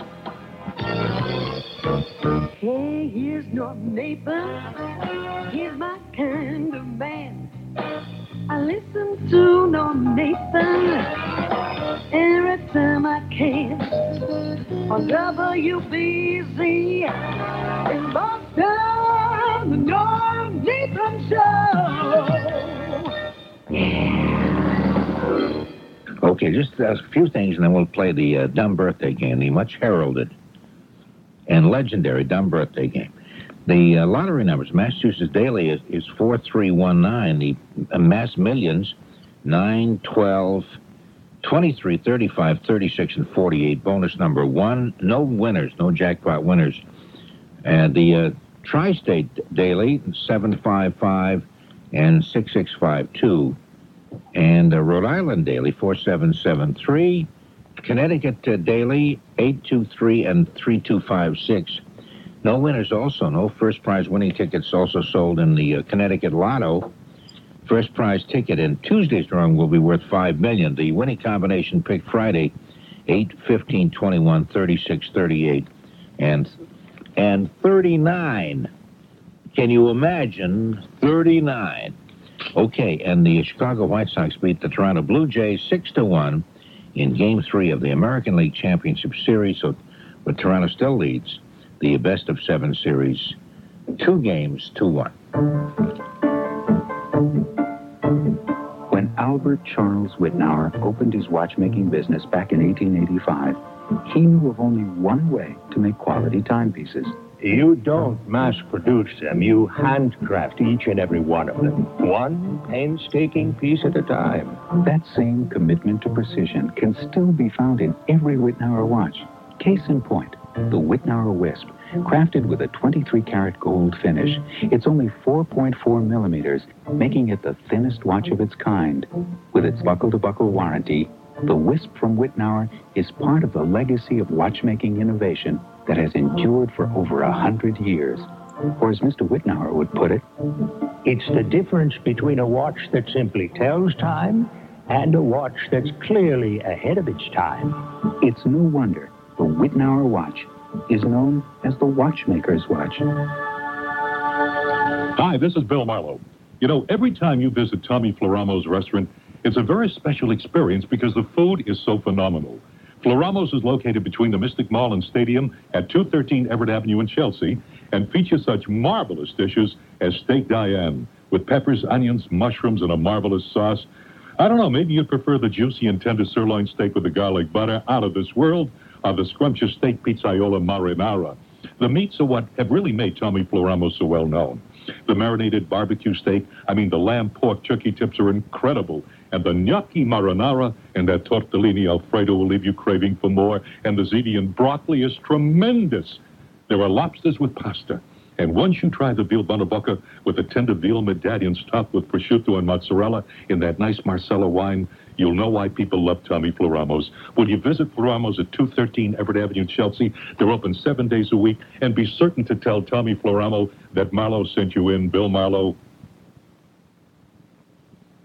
Hey, here's Norm Nathan. He's my kind of man. I listen to Norm Nathan every time I can. On WBZ in Boston, the Norm Nathan Show. Okay, just a few things, and then we'll play the dumb birthday game, the much heralded and legendary dumb birthday game. The lottery numbers, Massachusetts Daily is 4319. The Mass Millions, 9, 12, 23, 35, 36, and 48. Bonus number 1. No winners, no jackpot winners. And the Tri-State Daily, 755 and 6652. And Rhode Island Daily, 4773. Connecticut Daily, 823 and 3256. No winners also. No first prize winning tickets also sold in the Connecticut Lotto. First prize ticket in Tuesday's drawing will be worth $5 million. The winning combination picked Friday, 8, 15, 21, 36, 38, and 39. Can you imagine 39? Okay, and the Chicago White Sox beat the Toronto Blue Jays 6-1 in Game 3 of the American League Championship Series, so but Toronto still leads the best-of-7 series 2 games to 1. When Albert Charles Whitnauer opened his watchmaking business back in 1885, he knew of only one way to make quality timepieces. You don't mass-produce them. You handcraft each and every one of them, one painstaking piece at a time. That same commitment to precision can still be found in every Whitnauer watch. Case in point, the Whitnauer Wisp, crafted with a 23-karat gold finish. It's only 4.4 millimeters, making it the thinnest watch of its kind. With its buckle-to-buckle warranty, the Wisp from Whitnauer is part of the legacy of watchmaking innovation that has endured for over 100 years. Or as Mr. Whitnauer would put it, it's the difference between a watch that simply tells time and a watch that's clearly ahead of its time. It's no wonder the Whitnauer watch is known as the watchmaker's watch. Hi, this is Bill Marlowe. You know, every time you visit Tommy Floramo's restaurant, it's a very special experience because the food is so phenomenal. Floramo's is located between the Mystic Mall and Stadium at 213 Everett Avenue in Chelsea and features such marvelous dishes as Steak Diane with peppers, onions, mushrooms, and a marvelous sauce. I don't know, maybe you'd prefer the juicy and tender sirloin steak with the garlic butter out of this world or the scrumptious steak pizzaiola marinara. The meats are what have really made Tommy Floramo so well known. The marinated barbecue steak, the lamb, pork, turkey tips are incredible. And the gnocchi marinara and that tortellini Alfredo will leave you craving for more. And the ziti and broccoli is tremendous. There are lobsters with pasta. And once you try the veal buonabocca with the tender veal medallions topped with prosciutto and mozzarella in that nice Marsala wine, you'll know why people love Tommy Floramo's. Will you visit Floramo's at 213 Everett Avenue, Chelsea? They're open 7 days a week. And be certain to tell Tommy Floramo that Marlowe sent you in, Bill Marlowe. If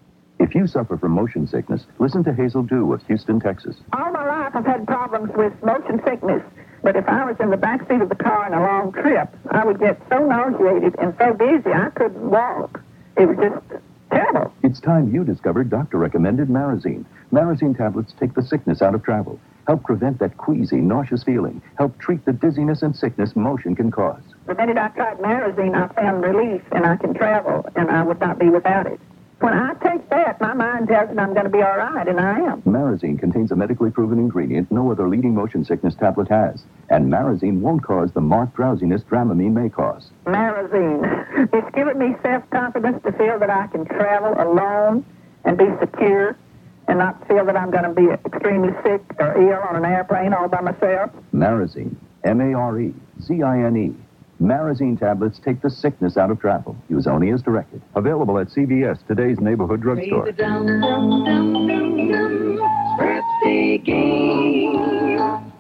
If you suffer from motion sickness, listen to Hazel Dew of Houston, Texas. All my life I've had problems with motion sickness, but if I was in the back seat of the car on a long trip, I would get so nauseated and so dizzy I couldn't walk. It was just terrible. It's time you discovered doctor-recommended Marazine. Marazine tablets take the sickness out of travel, help prevent that queasy, nauseous feeling, help treat the dizziness and sickness motion can cause. The minute I tried Marazine, I found relief, and I can travel, and I would not be without it. When I take that, my mind tells me I'm going to be all right, and I am. Marazine contains a medically proven ingredient no other leading motion sickness tablet has. And Marazine won't cause the marked drowsiness Dramamine may cause. Marazine. It's given me self-confidence to feel that I can travel alone and be secure and not feel that I'm going to be extremely sick or ill on an airplane all by myself. Marazine. M-A-R-E-Z-I-N-E. Marazine tablets take the sickness out of travel. Use only as directed. Available at CVS, today's neighborhood drugstore. Play the dum-dum-dum-dum birthday game.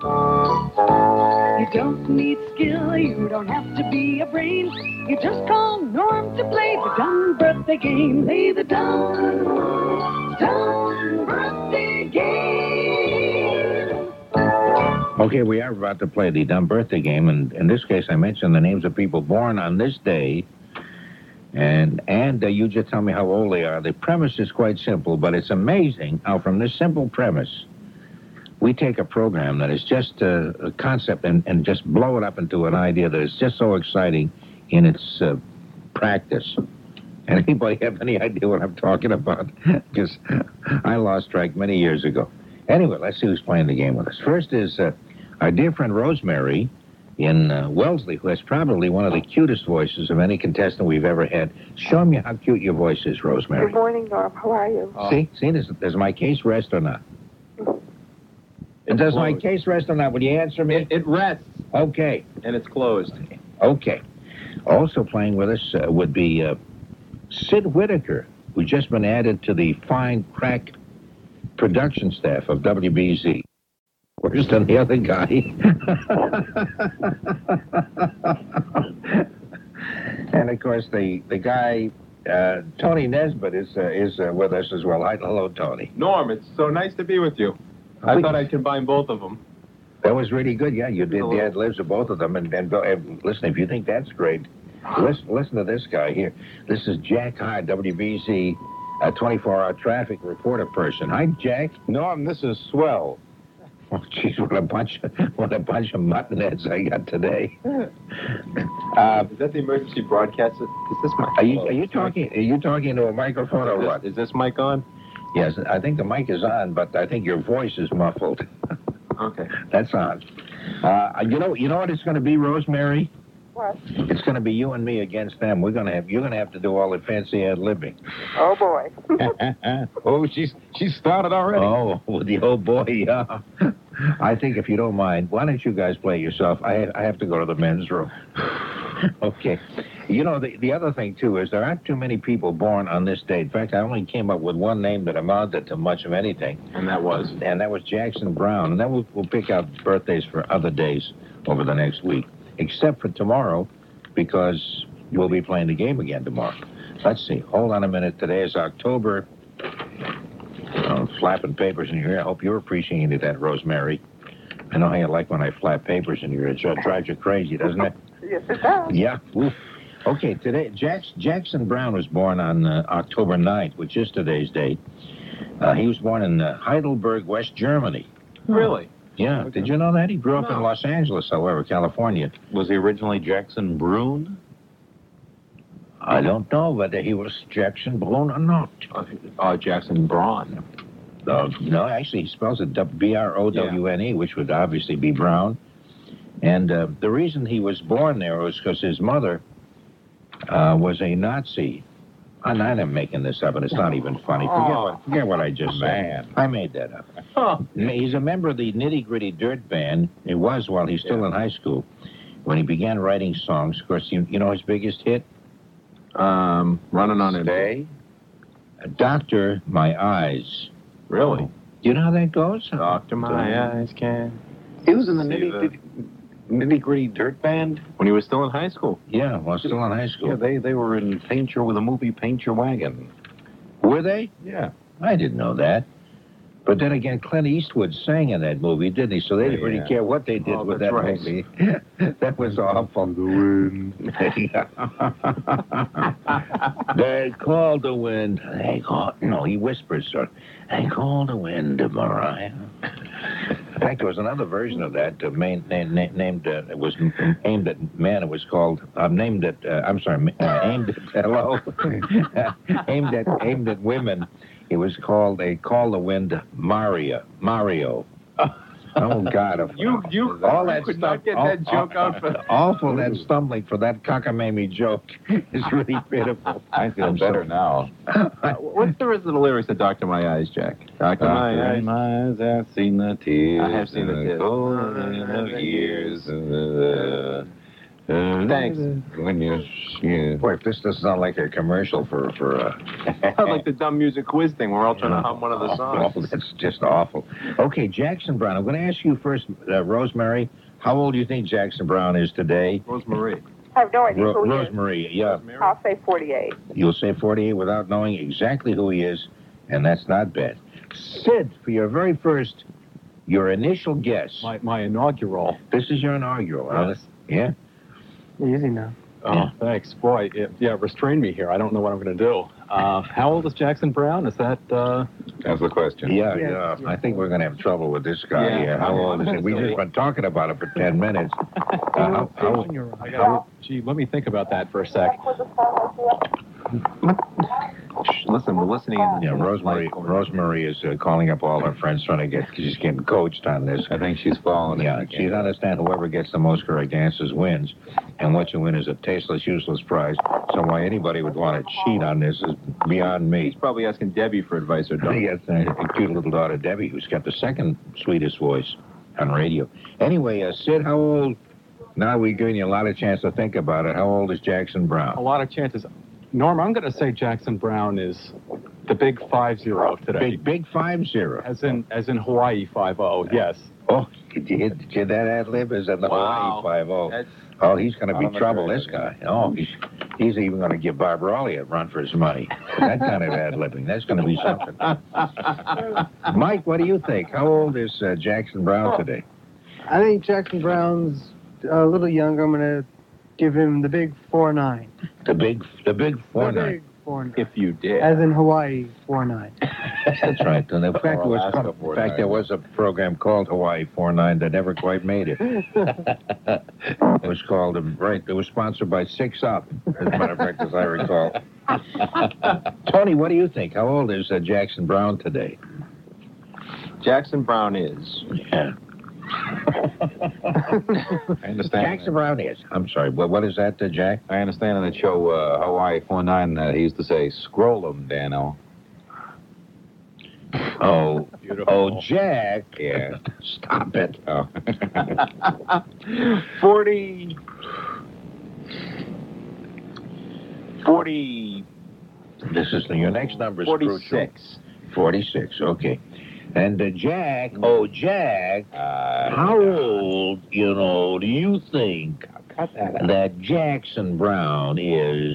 You don't need skill, you don't have to be a brain. You just call Norm to play the dumb birthday game. Play the dumb birthday game. Okay, we are about to play the dumb birthday game, and in this case, I mentioned the names of people born on this day, and you just tell me how old they are. The premise is quite simple, but it's amazing how from this simple premise, we take a program that is just a concept and just blow it up into an idea that is just so exciting in its practice. And anybody have any idea what I'm talking about? Because I lost track many years ago. Anyway, let's see who's playing the game with us. First is our dear friend Rosemary in Wellesley, who has probably one of the cutest voices of any contestant we've ever had. Show me how cute your voice is, Rosemary. Good morning, Norm. How are you? See, does my case rest or not? Does my case rest or not? Will you answer me? It rests. Okay. And it's closed. Okay. Also playing with us would be Sid Whitaker, who's just been added to the fine crack production staff of WBZ. Worse than the other guy. And of course, the guy Tony Nesbitt is with us as well. Hi, hello, Tony. Norm, it's so nice to be with you. I thought I'd combine both of them. That was really good. Yeah, you did the ad-libs of both of them. And listen, if you think that's great, listen to this guy here. This is Jack Hyde, WBZ 24-hour traffic reporter person. Hi, Jack. Norm, this is swell. Oh, jeez, what a bunch of muttonheads I got today. Is that the emergency broadcast? Is this my? Are you talking to a microphone or what? Is this mic on? Yes, I think the mic is on, but I think your voice is muffled. Okay, that's on. You know what it's going to be, Rosemary? What? It's going to be you and me against them. You're going to have to do all the fancy ad-libbing. Oh boy. Oh, she's started already. Oh, the old boy, yeah. I think if you don't mind, why don't you guys play yourself? I have to go to the men's room. Okay. You know, the other thing, too, is there aren't too many people born on this date. In fact, I only came up with one name that amounted to much of anything. And that was? And that was Jackson Brown. And then we'll pick out birthdays for other days over the next week, except for tomorrow, because we'll be playing the game again tomorrow. Let's see. Hold on a minute. Today is October. Flapping papers in your ear. I hope you're appreciating that, Rosemary. I know how you like when I flap papers in your ear. It drives you crazy, doesn't it? Yes, it does. Yeah. Oof. Okay, today, Jackson Brown was born on October 9th, which is today's date. He was born in Heidelberg, West Germany. Really? Yeah. Okay. Did you know that? He grew up in Los Angeles, however, California. Was he originally Jackson Brune? I don't know whether he was Jackson Brune or not. Jackson Braun. No, actually, he spells it B-R-O-W-N-E, which would obviously be Brown. And the reason he was born there was because his mother was a Nazi. I'm making this up, and it's not even funny. Forget what I just said. I made that up. He's a member of the Nitty Gritty Dirt Band. He was while he's still in high school. When he began writing songs, of course, you know his biggest hit? Running on a Day? Doctor My Eyes. Really? Do you know how that goes? Doctor My Eyes can. He was in the Nitty Gritty Dirt Band when he was still in high school. Yeah, well, still in high school. Yeah, they were in Paint Your Wagon. Were they? Yeah. I didn't know that. But then again, Clint Eastwood sang in that movie, didn't he? So they didn't really care what they did with that movie. That was awful. The wind. They called the wind. No, he whispers, sir. They called the wind, Mariah. In fact, there was another version of that named. It was aimed at men. It was called aimed at. Hello. aimed at women. It was called "They Call the Wind Mario." Oh God! All that could not get that joke out for awful. That stumbling for that cockamamie joke is really pitiful. I feel better now. What's the rest of the lyrics of "Doctor My Eyes," Jack? Doctor My Eyes, I've seen the tears. I have seen the tears. Of years. Thanks. Boy, if this doesn't sound like a commercial for Sounds like the dumb music quiz thing. We're all trying to hum one of the songs. Oh, that's just awful. Okay, Jackson Brown. I'm going to ask you first, Rosemary. How old do you think Jackson Brown is today? Rosemary. I have no idea who he is. Rosemary, yeah. I'll say 48. You'll say 48 without knowing exactly who he is, and that's not bad. Sid, for your very first, your initial guess. My inaugural. This is your inaugural, Yes. Yeah? Easy now. Oh, thanks. Boy, restrain me here. I don't know what I'm going to do. How old is Jackson Brown? Is that... That's the question. Yeah. I think we're going to have trouble with this guy here. How old is he? We've just been talking about it for 10 minutes. Gee, let me think about that for a sec. Listen, we're listening. Yeah, Rosemary is calling up all her friends trying to get, she's getting coached on this. I think she's falling. Yeah, she's understand whoever gets the most correct answers wins. And what you win is a tasteless, useless prize. So why anybody would want to cheat on this is beyond me. He's probably asking Debbie for advice or don't. Yes, cute little daughter Debbie, who's got the second sweetest voice on radio. Anyway, Sid, how old? Now we're giving you a lot of chance to think about it. How old is Jackson Brown? A lot of chances. Norm, I'm going to say Jackson Brown is the big 50 today. Big 50. As in Hawaii 50. Yes. Oh, did you hear that ad lib? Is that the Hawaii 50? Oh, he's going to be trouble, this guy. Oh, he's even going to give Bob Raleigh a run for his money. That kind of ad libbing. That's going to be something. Mike, what do you think? How old is Jackson Brown today? I think Jackson Brown's a little younger. I'm going to give him the big 4'9". The big 4'9". The big 4'9". If you did. As in Hawaii 4'9". That's right. And in fact, there was a program called Hawaii 4'9" that never quite made it. It was called, it was sponsored by 6 Up, as a matter of fact, as I recall. Tony, what do you think? How old is Jackson Brown today? Jackson Brown is. Yeah. I understand. Jackson Brown is. I'm sorry. What is that, Jack? I understand on the show Hawaii 4'9" that he used to say, "Scroll 'em, Dano." Oh, beautiful. Oh, Jack. Yeah. Stop it. Oh. 40. This is your next number is 46. crucial. 46. Okay. And Jack, how old, do you think that Jackson Brown is,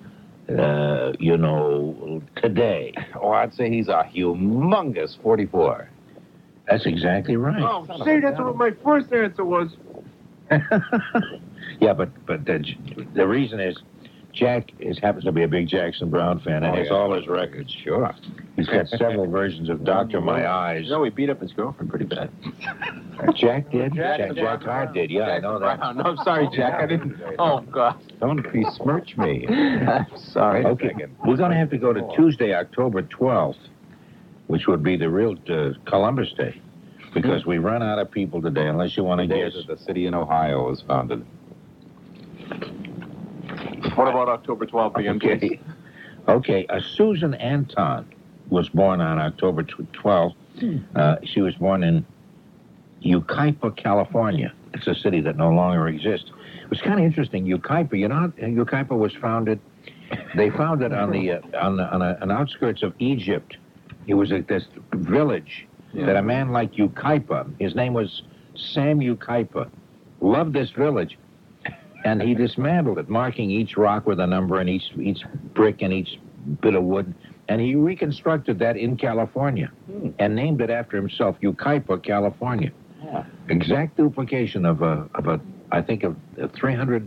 today? Oh, I'd say he's a humongous 44. That's exactly right. Oh, see, that's what my first answer was. Yeah, but the reason is Jack happens to be a big Jackson Brown fan and has all his records. Sure. He's got several versions of Dr. My Eyes. He beat up his girlfriend pretty bad. Jack did? Jack Hart did, yeah, I know that. No, I'm sorry, Jack. I didn't. Oh, God. Don't besmirch me. I'm sorry. Okay, we're going to have to go to Tuesday, October 12th, which would be the real Columbus Day, because we run out of people today, unless you want to guess. The city in Ohio was founded. What about October 12th? Okay, Susan Anton was born on October 12th. She was born in Yucaipa, California. It's a city that no longer exists. It was kind of interesting. Yucaipa was founded. They found it on the outskirts of Egypt. It was this village that a man like Yucaipa, his name was Sam Yucaipa, loved this village. And he dismantled it, marking each rock with a number and each brick and each bit of wood. and he reconstructed that in California and named it after himself, Yucaipa, California. Yeah. Exact duplication of a 300,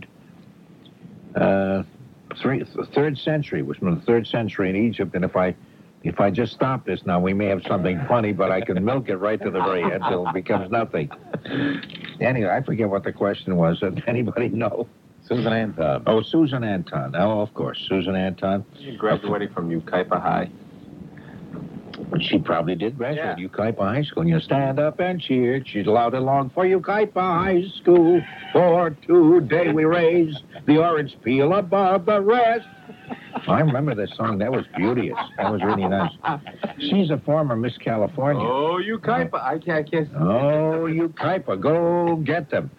3rd century, was from the 3rd century in Egypt. And if I just stop this now, we may have something funny, but I can milk it right to the very end until it becomes nothing. Anyway, I forget what the question was. Does anybody know? Susan Anton. Oh, Susan Anton. Oh, of course, Susan Anton. She graduated from Yucaipa High. She probably did graduate Yucaipa High School. And you stand up and cheer. She's loud and long for Yucaipa High School. For today we raise the orange peel above the rest. I remember this song. That was beauteous. That was really nice. She's a former Miss California. Oh, Yucaipa. I can't guess. Oh, Yucaipa. Go get them.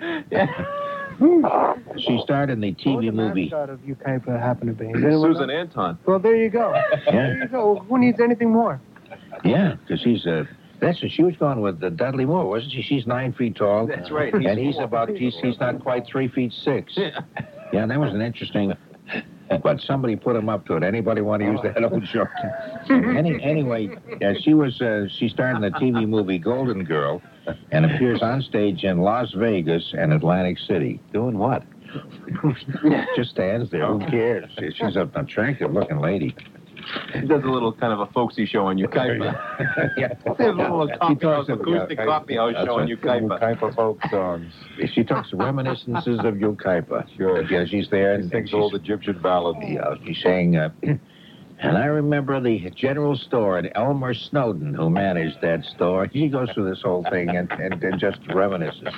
She starred in the TV movie. What of Yucaipa happen to be? Susan Anton. Well, there you go. Yeah. There you go. Who needs anything more? Yeah, because she's that's what she was going with Dudley Moore, wasn't she? She's 9 feet tall. That's right. And he's not quite 3 feet 6. Yeah, that was an interesting. But somebody put him up to it. Anybody want to use that old joke? Anyway, she starred in the TV movie Golden Girl and appears on stage in Las Vegas and Atlantic City. Doing what? Just stands there. Who cares? She's an attractive-looking lady. She does a little kind of a folksy show on Yucaipa. Yeah. There's a little acoustic coffee house show on Yucaipa. Yucaipa folk songs. She talks reminiscences of Yucaipa. Sure. Yeah, she's there. And sings old Egyptian ballads. Yeah, she's saying, and I remember the general store and Elmer Snowden, who managed that store. He goes through this whole thing and just reminisces.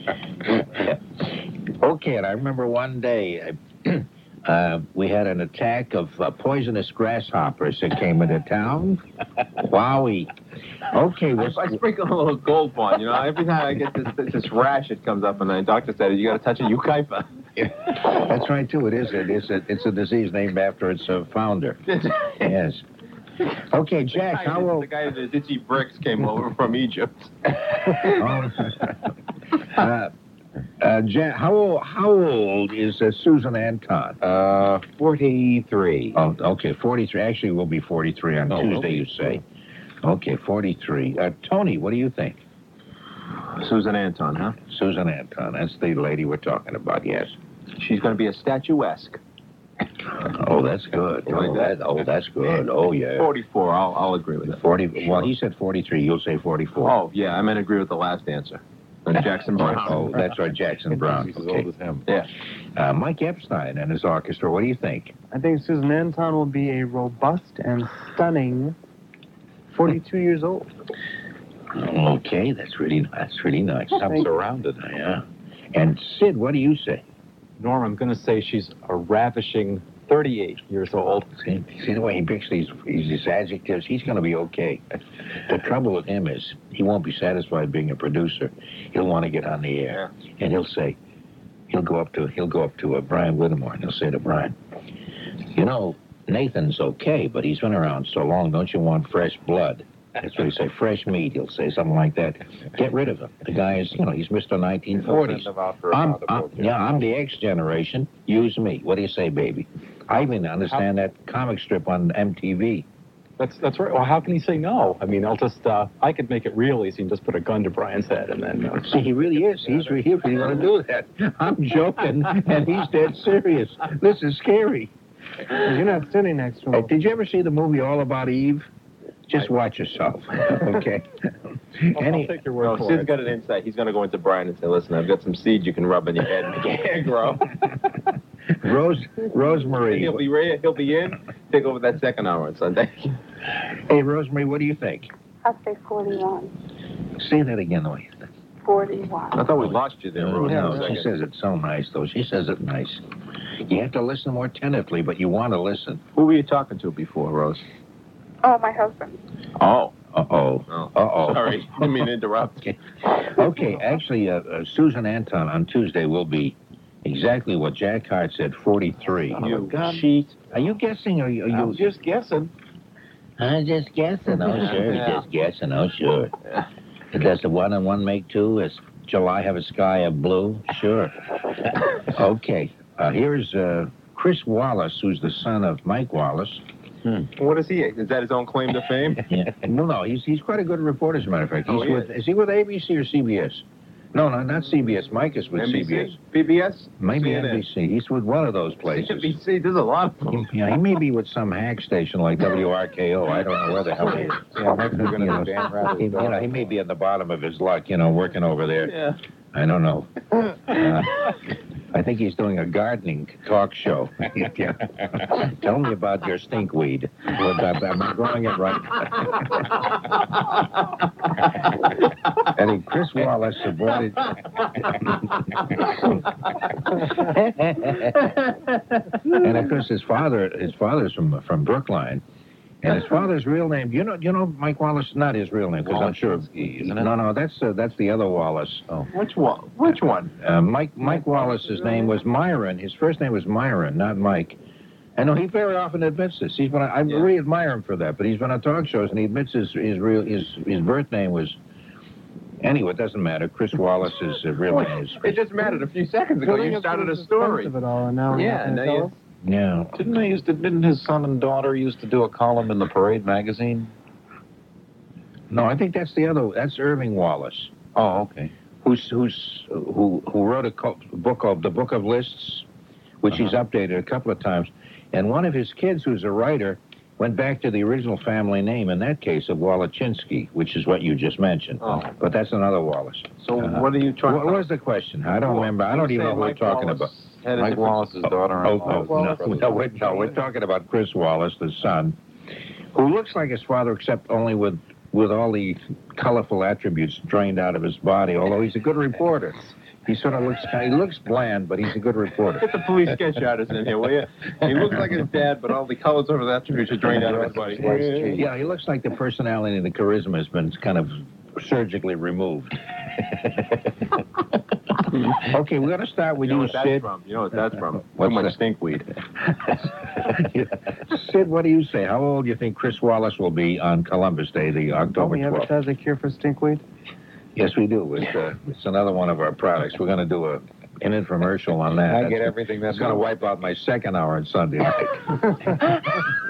Okay, and I remember one day... we had an attack of poisonous grasshoppers that came into town. Wowie. Okay, I sprinkle a little gold on, every time I get this rash, it comes up, and the doctor said, you got to touch a Yucaipa. That's right, too. It's a disease named after its founder. Yes. Okay, Jack, how old... The guy that Ditchy Bricks came over from Egypt. Jack, how old is Susan Anton? 43. Oh, okay, 43. Actually, we'll be 43 on Tuesday, you say. Okay, 43. Tony, what do you think? Susan Anton, huh? Susan Anton. That's the lady we're talking about, yes. She's going to be a statuesque. Oh, that's good. That's good. Oh, yeah. 44. I'll agree with that. 40. Well, he said 43. You'll say 44. Oh, yeah. I meant agree with the last answer. Jackson Brown. Oh, that's right, Jackson Brown. He's as old as him. Yeah. Mike Epstein and his orchestra. What do you think? I think Susan Anton will be a robust and stunning 42 years old. Okay, that's really nice. I'm surrounded. Yeah. And Sid, what do you say? Norm, I'm going to say she's a ravishing 38 years old. See the way he picks these adjectives? He's going to be okay. The trouble with him is he won't be satisfied being a producer. He'll want to get on the air, and he'll go up to Brian Whittemore, and he'll say to Brian, Nathan's okay, but he's been around so long. Don't you want fresh blood? That's what he say. Fresh meat. He'll say something like that. Get rid of him. The guy is, he's Mr. 1940s. I'm the X generation. Use me. What do you say, baby? I even understand that comic strip on MTV. That's right. Well, how can he say no? I mean, I could make it real easy and just put a gun to Brian's head and then... See, he really is. He's really going to do that. I'm joking, and he's dead serious. This is scary. You're not sitting next to him. Did you ever see the movie All About Eve? Just watch yourself, okay? I'll take your word for it. Sid's got an insight. He's going to go into Brian and say, listen, I've got some seeds you can rub in your head and make your hair grow. Rosemary. He'll be in. Take over that second hour on Sunday. Hey, Rosemary, what do you think? I'll say 41. Say that again, though. 41. I thought we lost you there, Rose. No, she says it so nice, though. She says it nice. You have to listen more attentively, but you want to listen. Who were you talking to before, Rose? Oh, my husband. Oh. Uh-oh. Uh-oh. Sorry, didn't mean to interrupt. Okay, actually, Susan Anton on Tuesday will be exactly what Jack Hart said, 43. You cheat. Are you guessing, or are you... I'm just guessing. I'm just guessing. Oh, sure. Just guessing. Oh, sure. Does the 1 and 1 make 2? Does July have a sky of blue? Sure. Okay. Here's Chris Wallace, who's the son of Mike Wallace. What is he? Is that his own claim to fame? Yeah. No, he's quite a good reporter, as a matter of fact. Oh, Is he with ABC or CBS? No, not CBS. Mike is with NBC? CBS. PBS? Maybe CNN. NBC. He's with one of those places. CNBC, there's a lot of them. Yeah, he may be with some hack station like WRKO. I don't know where the hell he is. Yeah, next we're going to be Dan Rather's He may be at the bottom of his luck, working over there. Yeah. I don't know. I think he's doing a gardening talk show. Tell me about your stinkweed. Am I growing it right? And Chris Wallace aborted. And of course, his father's from Brookline. And his father's real name, you know, Mike Wallace, not his real name, because I'm sure. Isn't it? No, that's the other Wallace. Oh. Which one? Which one? Mike Wallace's name was Myron. His first name was Myron, not Mike. I know he very often admits this. I really admire him for that. But he's been on talk shows and he admits his birth name was. Anyway, it doesn't matter. Chris Wallace's real name is. It just mattered a few seconds ago. You started a story. Of it all, and now Yeah. Didn't his son and daughter used to do a column in the Parade magazine? No, I think that's that's Irving Wallace. Oh, okay. Who wrote a book called The Book of Lists, which he's updated a couple of times. And one of his kids, who's a writer, went back to the original family name, in that case, of Walachinsky, which is what you just mentioned. Oh. But that's another Wallace. So what are you trying What was the question? I don't remember. I don't even know who we're talking about. Mike Wallace's daughter. No, we're talking about Chris Wallace, the son, who looks like his father, except only with all the colorful attributes drained out of his body, although he's a good reporter. He sort of looks bland, but he's a good reporter. Get the police sketch artist in here, will you? He looks like his dad, but all the colors over the attributes are drained out of his body. Yeah, he looks like the personality and the charisma has been kind of surgically removed. Okay, we're going to start with you, Sid. You know what that's from? What's Too much stinkweed. Sid, what do you say? How old do you think Chris Wallace will be on Columbus Day, the October 12th? We advertise a cure for stinkweed? Yes, we do. It's another one of our products. We're going to do an infomercial on that. I get everything that's going to wipe out my second hour on Sunday night.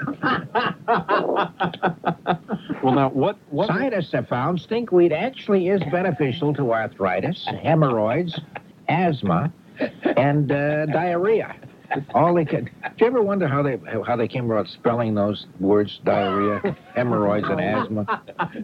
Well, now, what Scientists have found stinkweed actually is beneficial to arthritis, hemorrhoids, asthma, and diarrhea. All they could. Do you ever wonder how they came about spelling those words, diarrhea, hemorrhoids, and asthma?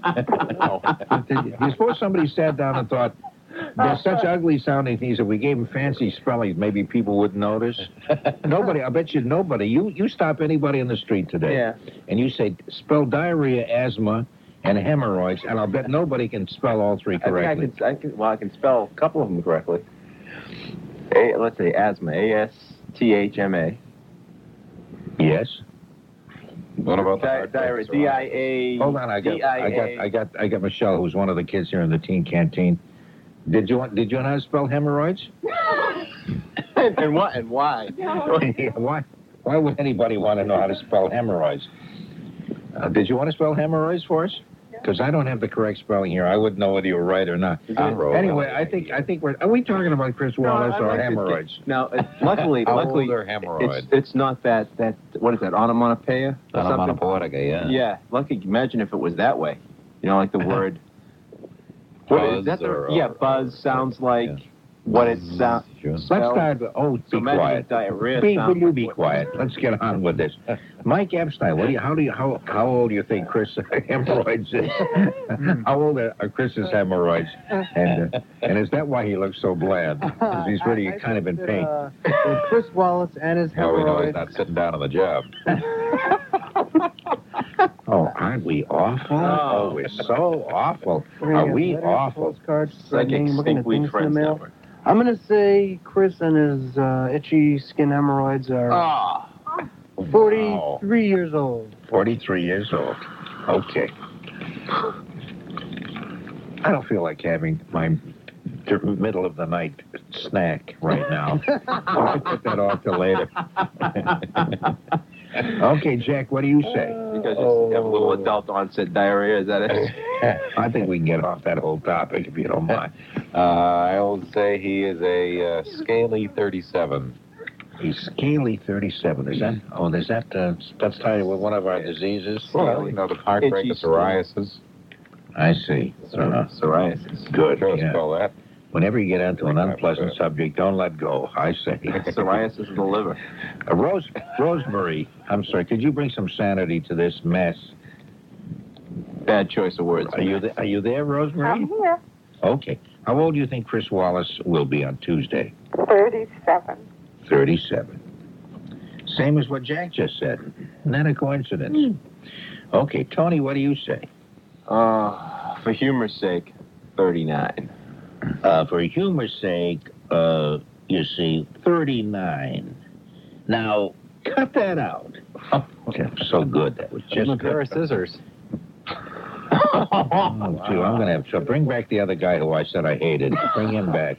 You suppose somebody sat down and thought, they're such ugly sounding things, if we gave them fancy spellings, maybe people wouldn't notice? Nobody, I bet you nobody. You stop anybody in the street today, and you say, spell diarrhea, asthma, and hemorrhoids, and I'll bet nobody can spell all three correctly. I can spell a couple of them correctly. Let's say asthma, A-S-T-H-M-A. Yes. What about diarrhea? D-I-A. Hold on, I got Michelle, who's one of the kids here in the teen canteen. Did you know how to spell hemorrhoids? And what? And why? Why would anybody want to know how to spell hemorrhoids? Did you want to spell hemorrhoids for us? Because I don't have the correct spelling here. I wouldn't know whether you're right or not. Anyway, I think are we talking about Chris Wallace or hemorrhoids? Now, luckily, they're hemorrhoids. It's not that. What is that? Onomatopoeia? Onomatopoeia, yeah. Yeah. Lucky. Imagine if it was that way. You know, like the word. Buzz buzz sounds like what it sounds. Let's start with, be quiet. Diarrhea. Will you be quiet? Let's get on with this. Mike Epstein, how old do you think Chris hemorrhoids is? How old are Chris's hemorrhoids? And is that why he looks so bland? Because he's really kind of in pain. Chris Wallace and his hemorrhoids. We know he's not sitting down on the job. Oh, aren't we awful? Oh, we're so awful. Are we awful? Psychic stinkweed friends network. I'm going to say Chris and his itchy skin hemorrhoids are 43 years old. 43 years old. Okay. I don't feel like having my middle of the night snack right now. I'll put that off till later. Okay, Jack, what do you say? Because you have a little adult onset diarrhea, is that it? I think we can get off that whole topic if you don't mind. I will say he is a scaly 37. A scaly 37. Is that? Oh, is that? That's tied with one of our diseases. Well, the heartbreak of psoriasis. I see. Psoriasis. Good. Let's Yeah. call that. Whenever you get into an unpleasant subject, don't let go. I say. Psoriasis of the liver. Rosemary, I'm sorry. Could you bring some sanity to this mess? Bad choice of words. Are you there, Rosemary? I'm here. Okay. How old do you think Chris Wallace will be on Tuesday? 37. 37. Same as what Jack just said. Isn't that a coincidence? Okay, Tony, what do you say? For humor's sake, 39. For humor's sake, you see, 39. Now, cut that out. Oh, so good. That was just a pair of scissors. Oh, gee, I'm going to have to bring back the other guy who I said I hated. Bring him back.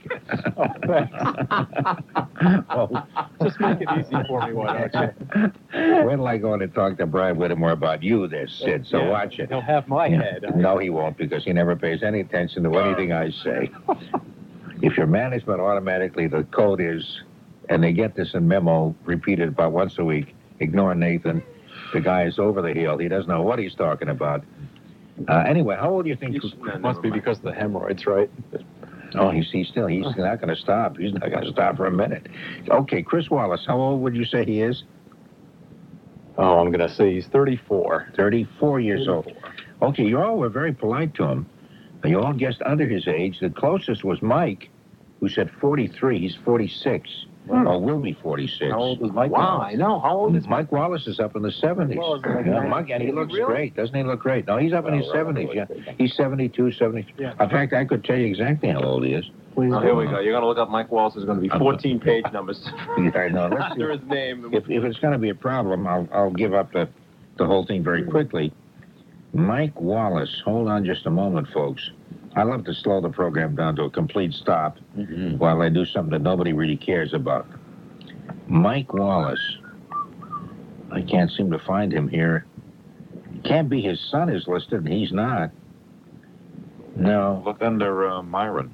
Just make it easy for me, why don't you? Wait till I go in and talk to Brian Whittemore about you there, Sid, so watch it. He'll have my head. No, he won't, because he never pays any attention to anything I say. If your management automatically, the code is, and they get this in memo repeated about once a week, ignore Nathan. The guy is over the hill. He doesn't know what he's talking about. Anyway, how old do you think? Must be because of the hemorrhoids, right? Oh, he's not going to stop. He's not going to stop for a minute. Okay, Chris Wallace, how old would you say he is? Oh, I'm going to say he's 34. 34 years old. Okay, you all were very polite to him. You all guessed under his age. The closest was Mike, who said 43. He's 46. Or will be 46. How old is Mike Wow, Wallace? I know. How old is Mike Wallace is up in the 70s. Mike, and he looks great. Doesn't he look great? No, he's up in his 70s, yeah. He's 72, 73. Yeah. In fact, I could tell you exactly how old he is. Oh, here we go. You're going to look up Mike Wallace. There's going to be 14 page numbers. I know. Let's see. After his name. If it's going to be a problem, I'll give up the whole thing very quickly. Mike Wallace. Hold on just a moment, folks. I love to slow the program down to a complete stop while I do something that nobody really cares about. Mike Wallace. I can't seem to find him here. Can't be his son is listed, and he's not. No. Look under Myron.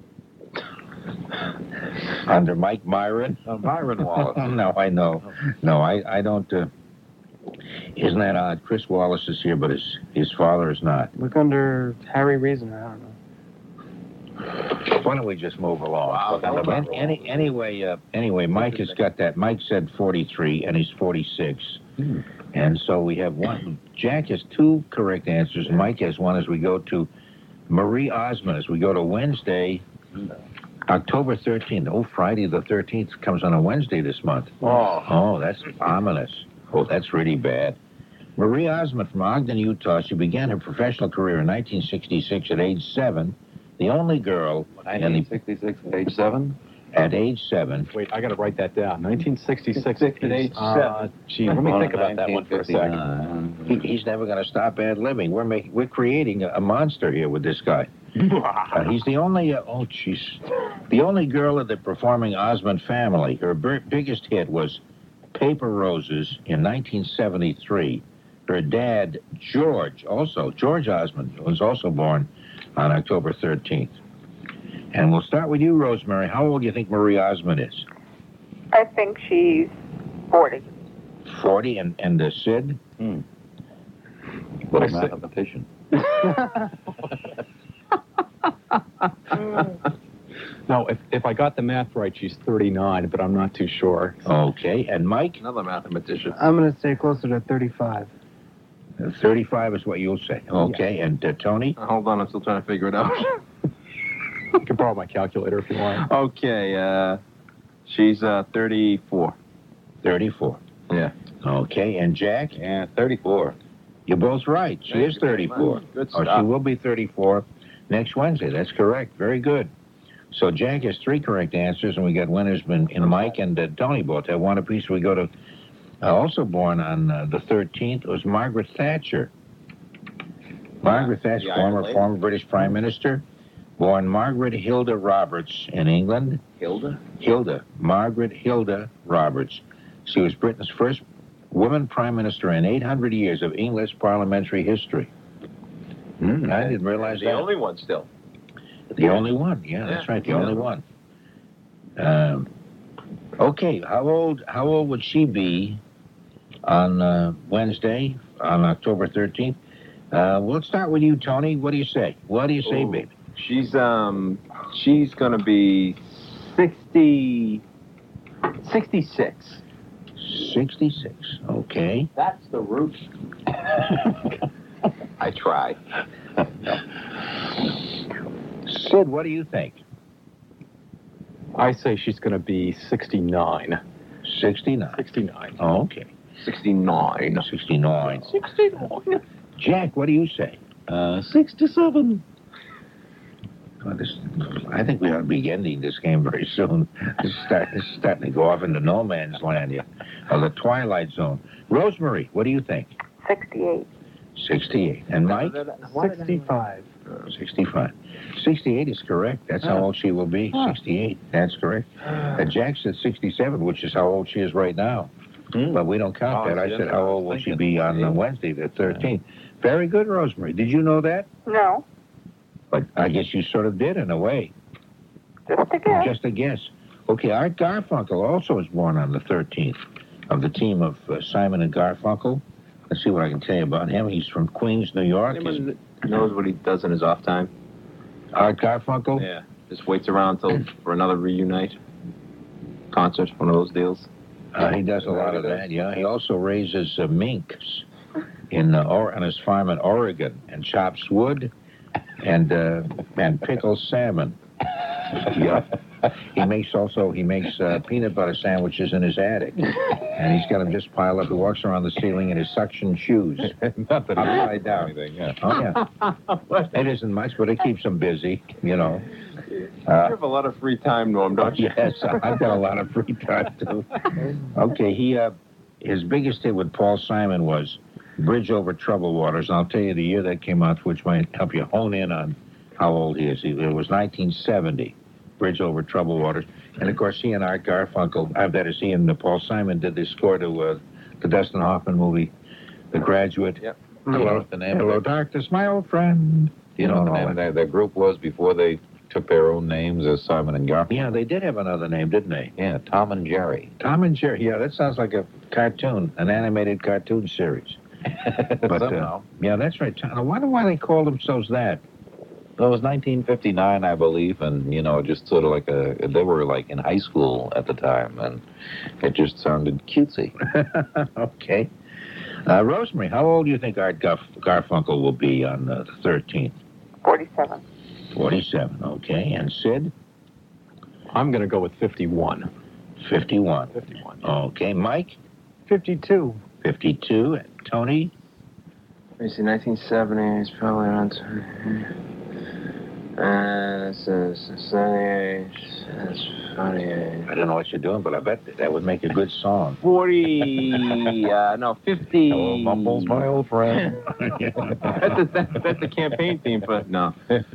Under Mike Myron? Myron Wallace. No, I know. No, I don't. Isn't that odd? Chris Wallace is here, but his father is not. Look under Harry Reason. I don't know. Why don't we just move along? Wow, Anyway, Mike has got that. Mike said 43, and he's 46. And so we have one. Jack has two correct answers. Mike has one as we go to Marie Osmond. As we go to Wednesday, October 13th. Oh, Friday the 13th comes on a Wednesday this month. Oh, that's ominous. Oh, that's really bad. Marie Osmond from Ogden, Utah. She began her professional career in 1966 at age 7. The only girl... 1966 at age 7? At age 7. Wait, I got to write that down. 1966 at age 7. Gee, let me think about that one for a second. He's never going to stop ad-libbing. We're creating a monster here with this guy. He's the only... the only girl of the performing Osmond family. Her biggest hit was Paper Roses in 1973. Her dad, George Osmond, was also born on October 13th. And we'll start with you, Rosemary. How old do you think Marie Osmond is? I think she's 40. 40, and Sid? Little mathematician. No, if I got the math right, she's 39, but I'm not too sure. Okay, and Mike? Another mathematician. I'm going to say closer to 35. 35 is what you'll say. Okay, yeah. And Tony? Hold on, I'm still trying to figure it out. You can borrow my calculator if you want. Okay, she's 34. 34. Yeah. Okay, and Jack? Yeah, 34. You're both right. She is 34. Good Or stuff. she will be 34 next Wednesday. That's correct. Very good. So Jack has 3 correct answers, and we got winners in Mike and Tony both have one apiece. We go to also born on the 13th was Margaret Thatcher. Margaret Thatcher, former British Prime Minister, born Margaret Hilda Roberts in England. Hilda? Margaret Hilda Roberts. She was Britain's first woman Prime Minister in 800 years of English parliamentary history. I didn't realize that. The only one still. The only one, yeah, that's right, the only one. Okay, how old would she be on Wednesday, on October 13th? We'll start with you, Tony. What do you say? What do you say, baby? She's gonna be 66. 66. Okay. That's the root. I try. Sid, what do you think? I say she's going to be 69. 69. 69. Oh, okay. 69. 69. 69. Jack, what do you say? 67. I think we ought to be ending this game very soon. This is starting to go off into no man's land here, or the twilight zone. Rosemary, what do you think? 68. 68. And Mike? 65. 65. 68 is correct. That's how old she will be. 68. That's correct. Jack said 67, which is how old she is right now. But we don't count that. I said, how old will she be on Wednesday, the 13th? Very good, Rosemary. Did you know that? No. But I guess you sort of did in a way. Just a guess. Just a guess. Okay, Art Garfunkel also was born on the 13th of the team of Simon and Garfunkel. Let's see what I can tell you about him. He's from Queens, New York. Anyone knows what he does in his off time? Art Garfunkel? Yeah. Just waits around for another reunite concert, one of those deals. He does a lot of that, yeah. He also raises minks on his farm in Oregon and chops wood and pickles salmon. Yeah. He makes peanut butter sandwiches in his attic. And he's got them just piled up. He walks around the ceiling in his suction shoes. Not that upside down. Yeah. Oh, yeah. It isn't much, but it keeps him busy, you know. You have a lot of free time, Norm, don't you? Yes, I've got a lot of free time, too. Okay, his biggest hit with Paul Simon was Bridge Over Troubled Waters. And I'll tell you the year that came out, which might help you hone in on how old he is. It was 1970, Bridge Over Troubled Waters. And, of course, he and Art Garfunkel, that is, he and Paul Simon did the score to the Dustin Hoffman movie, The Graduate. Yep. Hello, darkness, my old friend. You know what the name of their group was before they took their own names as Simon and Garfunkel? Yeah, they did have another name, didn't they? Yeah, Tom and Jerry. Tom and Jerry. Yeah, that sounds like a cartoon, an animated cartoon series. But yeah, that's right. I wonder why they called themselves that. Well, it was 1959, I believe, and, just sort of like they were like in high school at the time, and it just sounded cutesy. Okay. Rosemary, how old do you think Art Garfunkel will be on the 13th? 47. 47, okay. And Sid? I'm going to go with 51. 51. 51. Okay. Mike? 52. 52. Tony? Let me see, 1970, it's probably around... this is 78, that's 48. I don't know what you're doing, but I bet that would make a good song. 50. Hello, Mumbles, my old friend. That's the campaign theme, but no.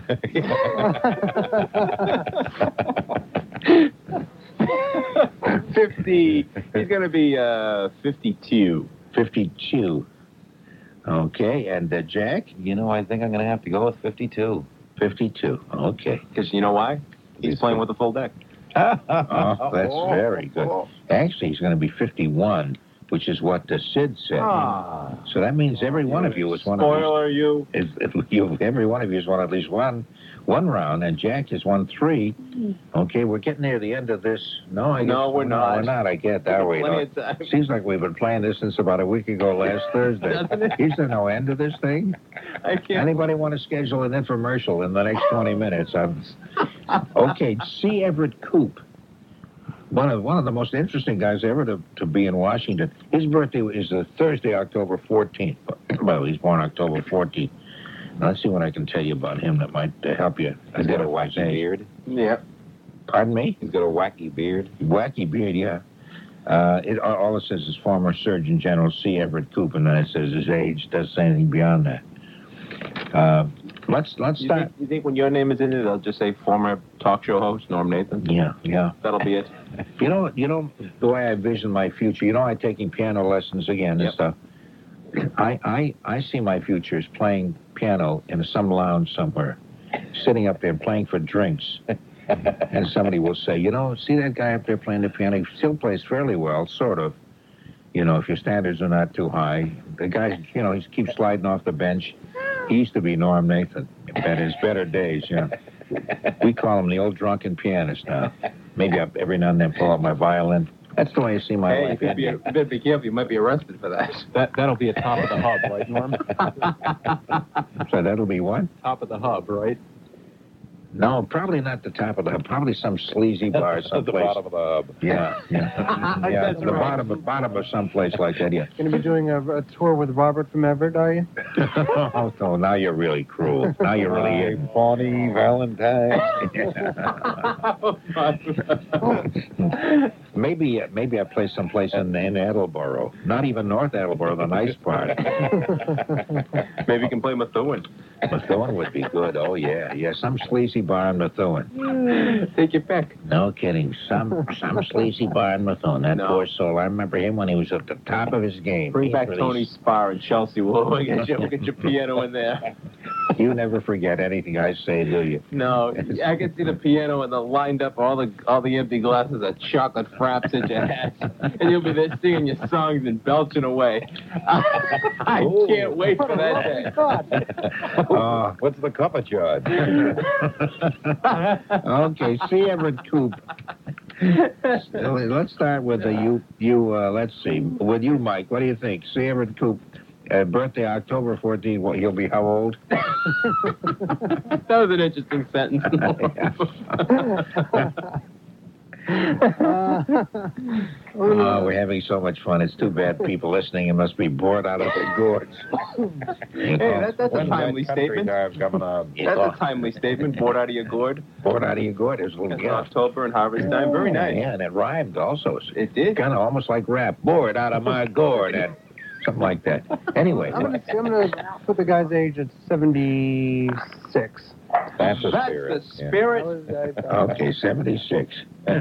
50. He's going to be 52. 52. Okay, and Jack? I think I'm going to have to go with 52. 52, okay. Because you know why? He's playing with a full deck. Oh, that's very good. Actually, he's going to be 51, which is what Sid said. So that means every one of you is one Spoiler, you. Every one of you has won at least one round, and Jack has won 3. Okay, we're getting near the end of this. No, we're not. We're not, I get that way. Seems like we've been playing this since about a week ago last Thursday. Is there no end to this thing? I can't. Anybody want to schedule an infomercial in the next 20 minutes? Okay, C. Everett Koop. One of the most interesting guys ever to be in Washington. His birthday is Thursday, October 14th. Well, he's born October 14th. Now, let's see what I can tell you about him that might help you. He's got a wacky beard. Yeah. Pardon me? He's got a wacky beard. Wacky beard, yeah. All it says is former Surgeon General C. Everett Koop, and then it says his age. Doesn't say anything beyond that. Let's start. You think when your name is in it, they'll just say former talk show host Norm Nathan? Yeah. That'll be it. You know the way I vision my future. I'm taking piano lessons again and stuff. I see my future as playing piano in some lounge somewhere, sitting up there playing for drinks, And somebody will say, you know, see that guy up there playing the piano? He still plays fairly well, sort of. You know, if your standards are not too high. The guy, you know, he keeps sliding off the bench. He used to be Norm Nathan at his better days, yeah. We call him the old drunken pianist now. Maybe I every now and then pull out my violin. That's the way I see my life. You better be careful. You might be arrested for that. That'll be a top of the hub, right, Norm? So that'll be what? Top of the hub, right? No, probably not the top of the hub. Probably some sleazy bar someplace. At the bottom of the hub. Yeah, yeah. Yeah, the bottom of someplace like that, yeah. Going to be doing a tour with Robert from Everett, are you? Oh, no, now you're really cruel. Now you're really... Bonnie Valentine. Maybe I play someplace in Attleboro. Not even North Attleboro, the nice part. Maybe you can play Methuen. Methuen would be good. Oh, yeah. Yeah, some sleazy bar in Methuen. Take your pick. No kidding. Some sleazy bar in Methuen. That poor soul. I remember him when he was at the top of his game. Bring back Tony Spar in Chelsea. We'll get your piano in there. You never forget anything I say, do you? No, I can see the piano and the lined up all the empty glasses of chocolate fraps that you had, and you'll be there singing your songs and belching away. I can't wait for that day. What's the cover charge? Okay, C. Everett Koop. Let's start with let's see, with you, Mike. What do you think? C. Everett Koop. Birthday October 14th. Well, he'll be how old? That was an interesting sentence. We're having so much fun. It's too bad people listening must be bored out of their gourds. Hey, that's a timely statement. That's a timely statement. Bored out of your gourd. Bored out of your gourd. It was October and harvest time. Very nice. Yeah, and it rhymed also. It did. Kind of almost like rap. Bored out of my gourd. Something like that. Anyway. I'm going to put the guy's age at 76. That's the spirit. That's the spirit. Yeah. Okay, 76.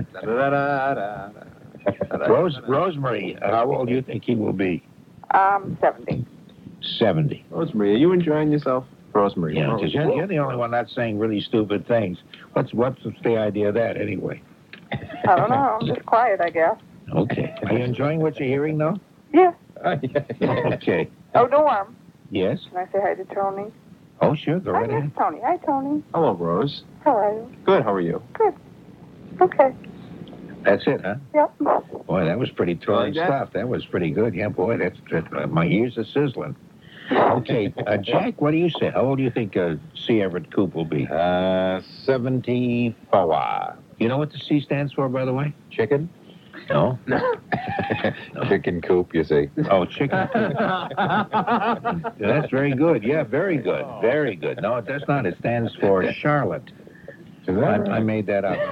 Rosemary, how old do you think he will be? 70. 70. Rosemary, are you enjoying yourself? Rosemary. Yeah, because you're the only one not saying really stupid things. What's the idea of that, anyway? I don't know. I'm just quiet, I guess. Okay. Are you enjoying what you're hearing, though? Yeah. Okay. Oh, Norm. Yes? Can I say hi to Tony? Oh, sure. Go right ahead. Tony. Hi, Tony. Hello, Rose. How are you? Good. How are you? Good. Okay. That's it, huh? Yep. Boy, that was pretty touring stuff. That was pretty good. Yeah, boy, my ears are sizzling. Okay, Jack, what do you say? How old do you think C. Everett Koop will be? 74. You know what the C stands for, by the way? Chicken? No. Chicken coop, you see. Oh, chicken coop. That's very good. Yeah, very good. Very good. No, it does not. It stands for Charlotte. I made that up.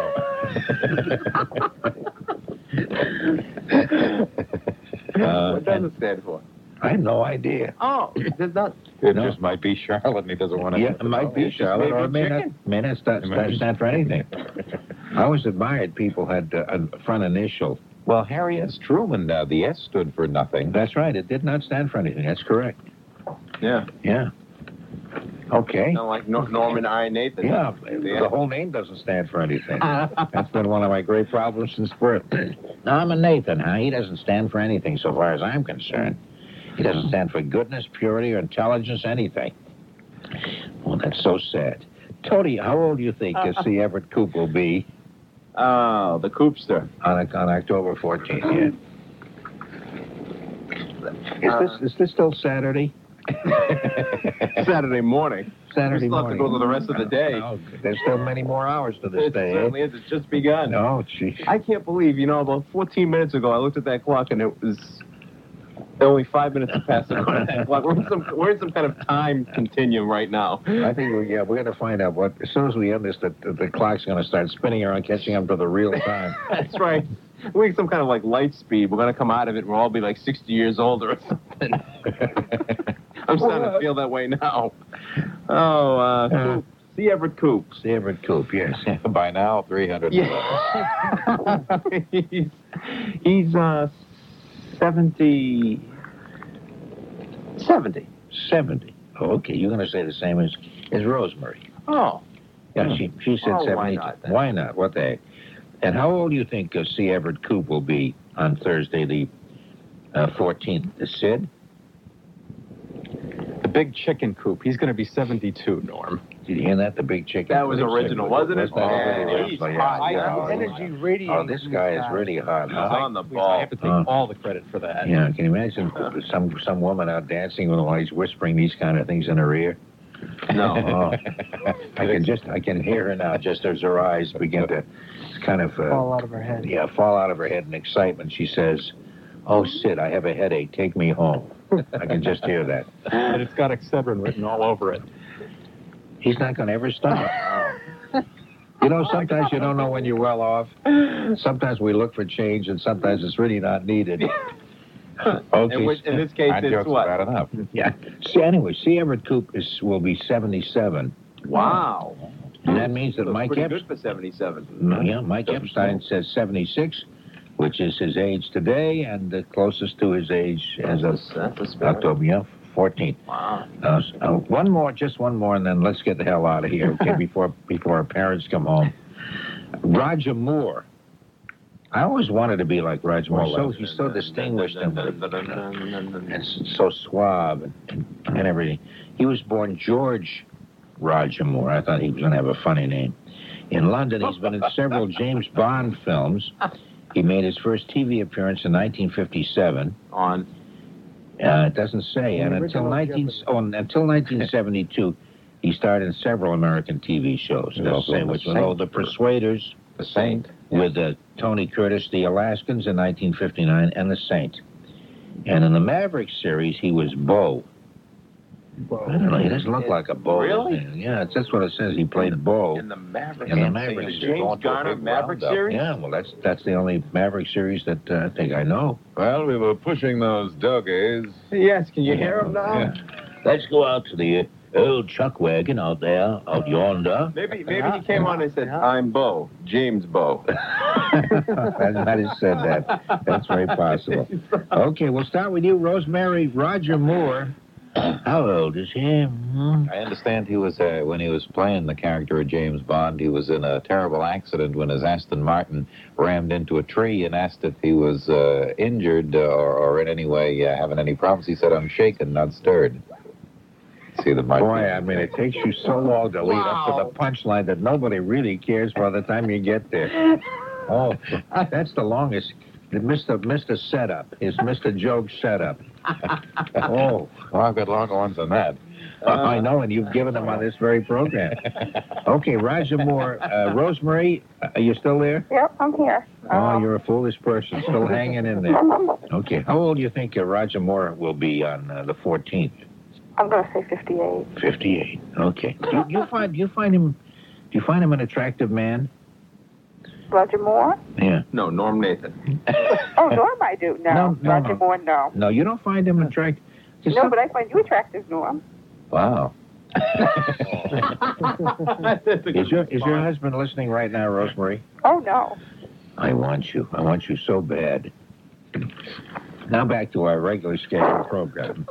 What does it stand for? I have no idea. Oh, it does not. It just might be Charlotte and he doesn't want to. Yeah, it might be Charlotte, or it may not stand for anything. I always admired people had a front initial. Well, Harry S. Truman, the S stood for nothing. That's right. It did not stand for anything. That's correct. Yeah. Yeah. Okay. Not like Norman I. Nathan. Yeah, the whole name doesn't stand for anything. That's been one of my great problems since birth. Norman Nathan, huh? He doesn't stand for anything so far as I'm concerned. He doesn't stand for goodness, purity, or intelligence, anything. Well, that's so sad. Tony, how old do you think C. Everett Koop will be? Oh, the Koopster. On October 14th, yeah. Is this still Saturday? Saturday morning. Saturday we still morning. have to go to the rest of the day. No, there's still many more hours to this day. It certainly is. It's just begun. Oh, gee. I can't believe, about 14 minutes ago, I looked at that clock and it was only 5 minutes past the clock. We're in some kind of time continuum right now. I think we're going to find out as soon as we end this, the clock's going to start spinning around, catching up to the real time. That's right. We're in some kind of like light speed. We're going to come out of it and we'll all be like 60 years older or something. I'm starting to feel that way now. Oh, C. Everett Koop. C. Everett Koop, yes. By now, 300. Yeah. He's 70. 70. Oh, okay. You're going to say the same as Rosemary. Oh. Yeah, she said Oh, 72. why not, then? Why not? What the heck? And how old do you think C. Everett Koop will be on Thursday, the 14th? Sid? The big chicken coop. He's going to be 72, Norm. Did you hear that? The big chicken. That was original, wasn't it? Oh, yeah, He's yeah, hot. yeah. Energy radiating. Oh, this guy is really hot. He's Huh? on the ball. I have to take all the credit for that. Yeah, can you imagine some woman out dancing while he's whispering these kind of things in her ear? No. Oh, I can hear her now, just as her eyes begin to kind of Fall out of her head. Yeah, fall out of her head in excitement. She says, "Oh, Sid, I have a headache. Take me home." I can just hear that. And it's got Excedrin written all over it. He's not going to ever stop. You know, sometimes you don't know when you're well off. Sometimes we look for change, and sometimes it's really not needed. Okay. In this case, it's what? Bad enough. Yeah. See, anyway, C. Everett Koop will be 77. Wow. And that means that Mike pretty Epstein. good for 77. Yeah, Mike Epstein says 76, which is his age today, and the closest to his age as of October 14th. Wow. Just one more, and then let's get the hell out of here, okay? before our parents come home. Roger Moore. I always wanted to be like Roger Moore. He's so distinguished and so suave and everything. He was born George Roger Moore. I thought he was going to have a funny name. In London, he's been in several James Bond films. He made his first TV appearance in 1957. On? It doesn't say. And until 1972, he starred in several American TV shows. It doesn't say which one. The Persuaders. The Saint. With Tony Curtis, The Alaskans in 1959, and The Saint. And in the Maverick series, he was Bo. I don't know, he doesn't look like a Bo. Really? Yeah, that's what it says. He played Bo. In the Maverick. In the Maverick series. James Garner Maverick series? Yeah, well, that's the only Maverick series that I think I know. Well, we were pushing those doggies. Yes, can you hear him now? Yeah. Let's go out to the old chuck wagon out yonder. Maybe he came on and said, "I'm Bo, James Bo." I just said that. That's very possible. Okay, we'll start with you, Rosemary. Roger Moore. How old is he? I understand he was, when he was playing the character of James Bond, he was in a terrible accident when his Aston Martin rammed into a tree and asked if he was injured or in any way having any problems. He said, "I'm shaken, not stirred." See the mic. Boy, I mean, it takes you so long to lead up to the punchline that nobody really cares by the time you get there. Oh, that's the longest. Mr. Setup is Mr. Joke Setup. Oh. Well, I've got longer ones than that. I know, and you've given them on this very program. Okay, Roger Moore. Rosemary, are you still there? Yep, I'm here. Oh, you're a foolish person, still hanging in there. Okay, how old do you think Roger Moore will be on the 14th? I'm going to say 58. 58. Okay. Do you find him an attractive man? Roger Moore? Yeah. No, Norm Nathan. Oh, Norm I do. No. Roger Moore, no. No, you don't find him attractive. No, but I find you attractive, Norm. Wow. Is your husband listening right now, Rosemary? Oh, no. I want you so bad. Now back to our regular scheduled program.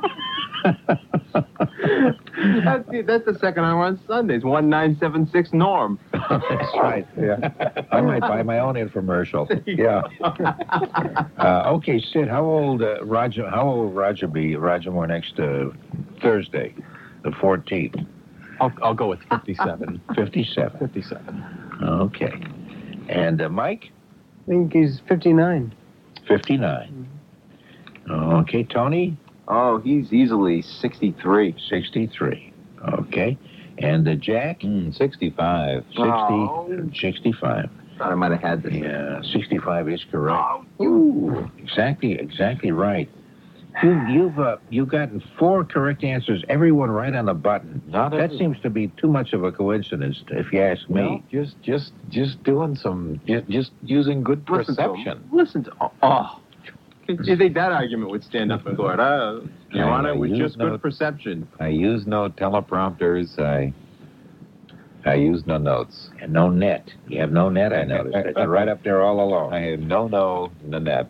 That's the second hour on Sundays. 1976 Norm. That's right. Yeah. I might buy my own infomercial. Yeah. Okay, Sid. How old Roger Moore next Thursday, the 14th? I'll go with 57. 57. 57. Okay. And Mike? I think he's 59. 59. Okay, Tony? Oh, he's easily 63. 63. Okay. And Jack? 65. 65. Thought I might have had this. Yeah, 65 is correct. Ooh, exactly right. You've gotten 4 correct answers, everyone right on the button. That seems to be too much of a coincidence, if you ask me. No, just doing just using good perception. Listen to you think that argument would stand up in court? Your Honor, it was just good perception. I use no teleprompters. I use no notes. And no net. You have no net, I noticed. You're right up there all along. I have no net.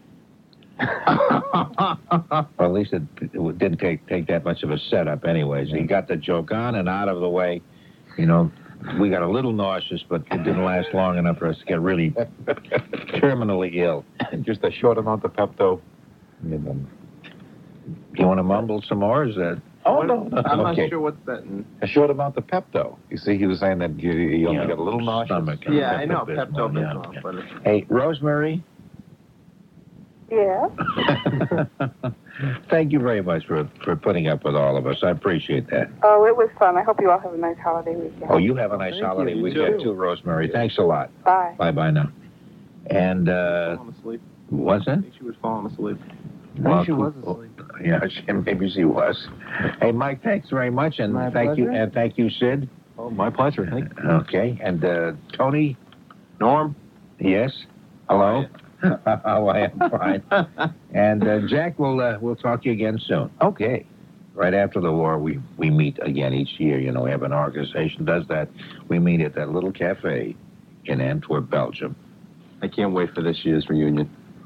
Well, at least it didn't take that much of a setup anyways. He got the joke on and out of the way. You know, we got a little nauseous, but it didn't last long enough for us to get really terminally ill. Just a short amount of Pepto. Do you want to mumble some more? Is that? Oh, no. I'm Okay. not sure what's that. A short amount of Pepto. You see, he was saying that you only got a little nauseous. Yeah, I know. Pepto-Bismol. But Hey, Rosemary, Yeah. thank you very much for putting up with all of us. I appreciate that. Oh, it was fun. I hope you all have a nice holiday weekend. Oh, you have a nice holiday weekend too, Rosemary. Thanks a lot. Bye. Bye now. And, falling asleep. what's that? I think she was falling asleep. Well, she was asleep. Yeah, maybe she was. Hey, Mike, thanks very much, and My thank you, pleasure. and thank you, Sid. Oh, my pleasure. Thank you. Okay, and Tony. Norm? Yes. Hello. Oh, I am fine. And Jack, we'll talk to you again soon. Okay. Right after the war, we meet again each year. You know, we have an organization does that. We meet at that little cafe in Antwerp, Belgium. I can't wait for this year's reunion.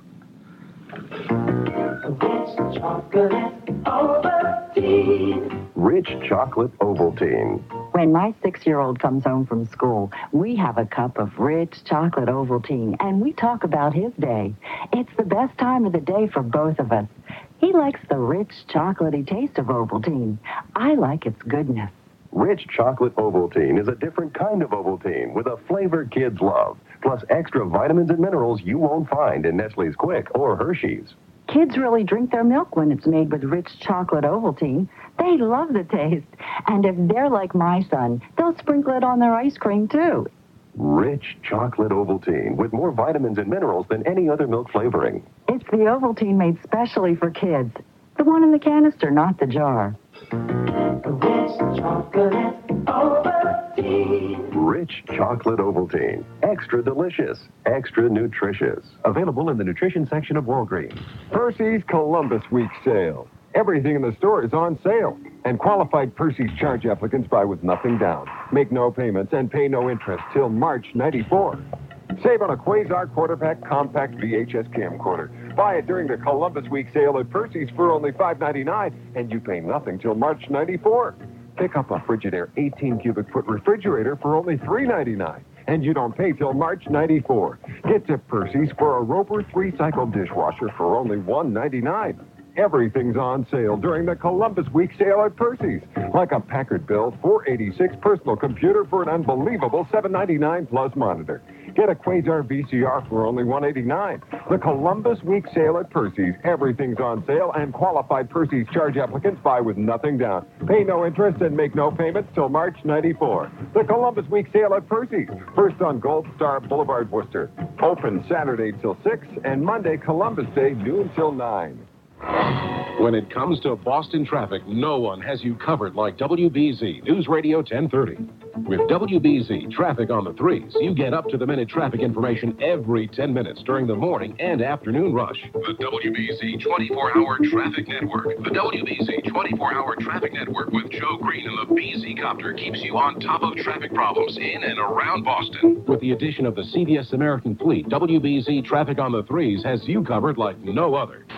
Rich chocolate Ovaltine. When my 6-year-old comes home from school, we have a cup of rich chocolate Ovaltine, and we talk about his day. It's the best time of the day for both of us. He likes the rich, chocolatey taste of Ovaltine. I like its goodness. Rich chocolate Ovaltine is a different kind of Ovaltine with a flavor kids love, plus extra vitamins and minerals you won't find in Nestle's Quick or Hershey's. Kids really drink their milk when it's made with rich chocolate Ovaltine. They love the taste. And if they're like my son, they'll sprinkle it on their ice cream, too. Rich chocolate Ovaltine with more vitamins and minerals than any other milk flavoring. It's the Ovaltine made specially for kids. The one in the canister, not the jar. Rich chocolate Ovaltine. Extra delicious. Extra nutritious. Available in the nutrition section of Walgreens. Percy's Columbus Week sale. Everything in the store is on sale. And qualified Percy's charge applicants buy with nothing down. Make no payments and pay no interest till March '94. Save on a Quasar quarter-pack compact VHS camcorder. Buy it during the Columbus Week sale at Percy's for only $5.99, and you pay nothing till March '94. Pick up a Frigidaire 18 cubic foot refrigerator for only $3.99, and you don't pay till March '94. Get to Percy's for a Roper 3-cycle dishwasher for only $1.99. Everything's on sale during the Columbus Week sale at Percy's, like a Packard-built 486 personal computer for an unbelievable $7.99 plus monitor. Get a Quasar VCR for only $189. The Columbus Week sale at Percy's. Everything's on sale, and qualified Percy's charge applicants buy with nothing down. Pay no interest and make no payments till March '94. The Columbus Week sale at Percy's. First on Gold Star Boulevard, Worcester. Open Saturday till 6 and Monday, Columbus Day, noon till 9. When it comes to Boston traffic, no one has you covered like WBZ News Radio 1030. With WBZ Traffic on the Threes, you get up-to-the-minute traffic information every 10 minutes during the morning and afternoon rush. The WBZ 24-hour traffic network. The WBZ 24-hour traffic network with Joe Green and the BZ Copter keeps you on top of traffic problems in and around Boston. With the addition of the CBS American Fleet, WBZ Traffic on the Threes has you covered like no other.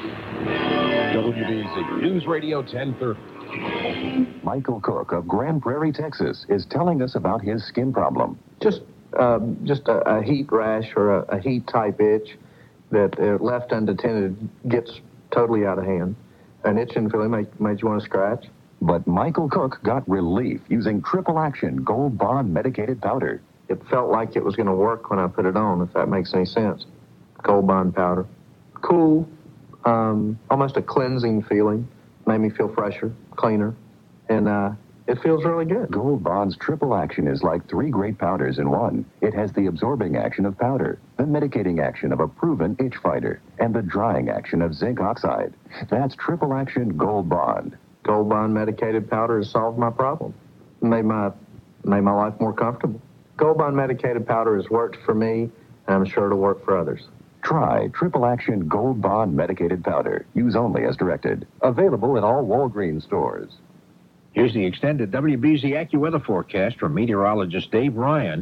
WBZ News Radio 1030. Michael Cook of Grand Prairie, Texas, is telling us about his skin problem. Just a heat rash or a heat type itch that left unattended gets totally out of hand. An itching feeling made you want to scratch. But Michael Cook got relief using Triple Action Gold Bond Medicated Powder. It felt like it was going to work when I put it on, if that makes any sense. Gold Bond powder. Cool, almost a cleansing feeling. Made me feel fresher, cleaner, and it feels really good. Gold Bond's Triple Action is like 3 great powders in one. It has the absorbing action of powder, the medicating action of a proven itch fighter, and the drying action of zinc oxide. That's Triple Action Gold Bond. Gold Bond medicated powder has solved my problem. Made my life more comfortable. Gold Bond medicated powder has worked for me, and I'm sure it'll work for others. Try Triple Action Gold Bond Medicated Powder. Use only as directed. Available in all Walgreens stores. Here's the extended WBZ AccuWeather forecast from meteorologist Dave Ryan.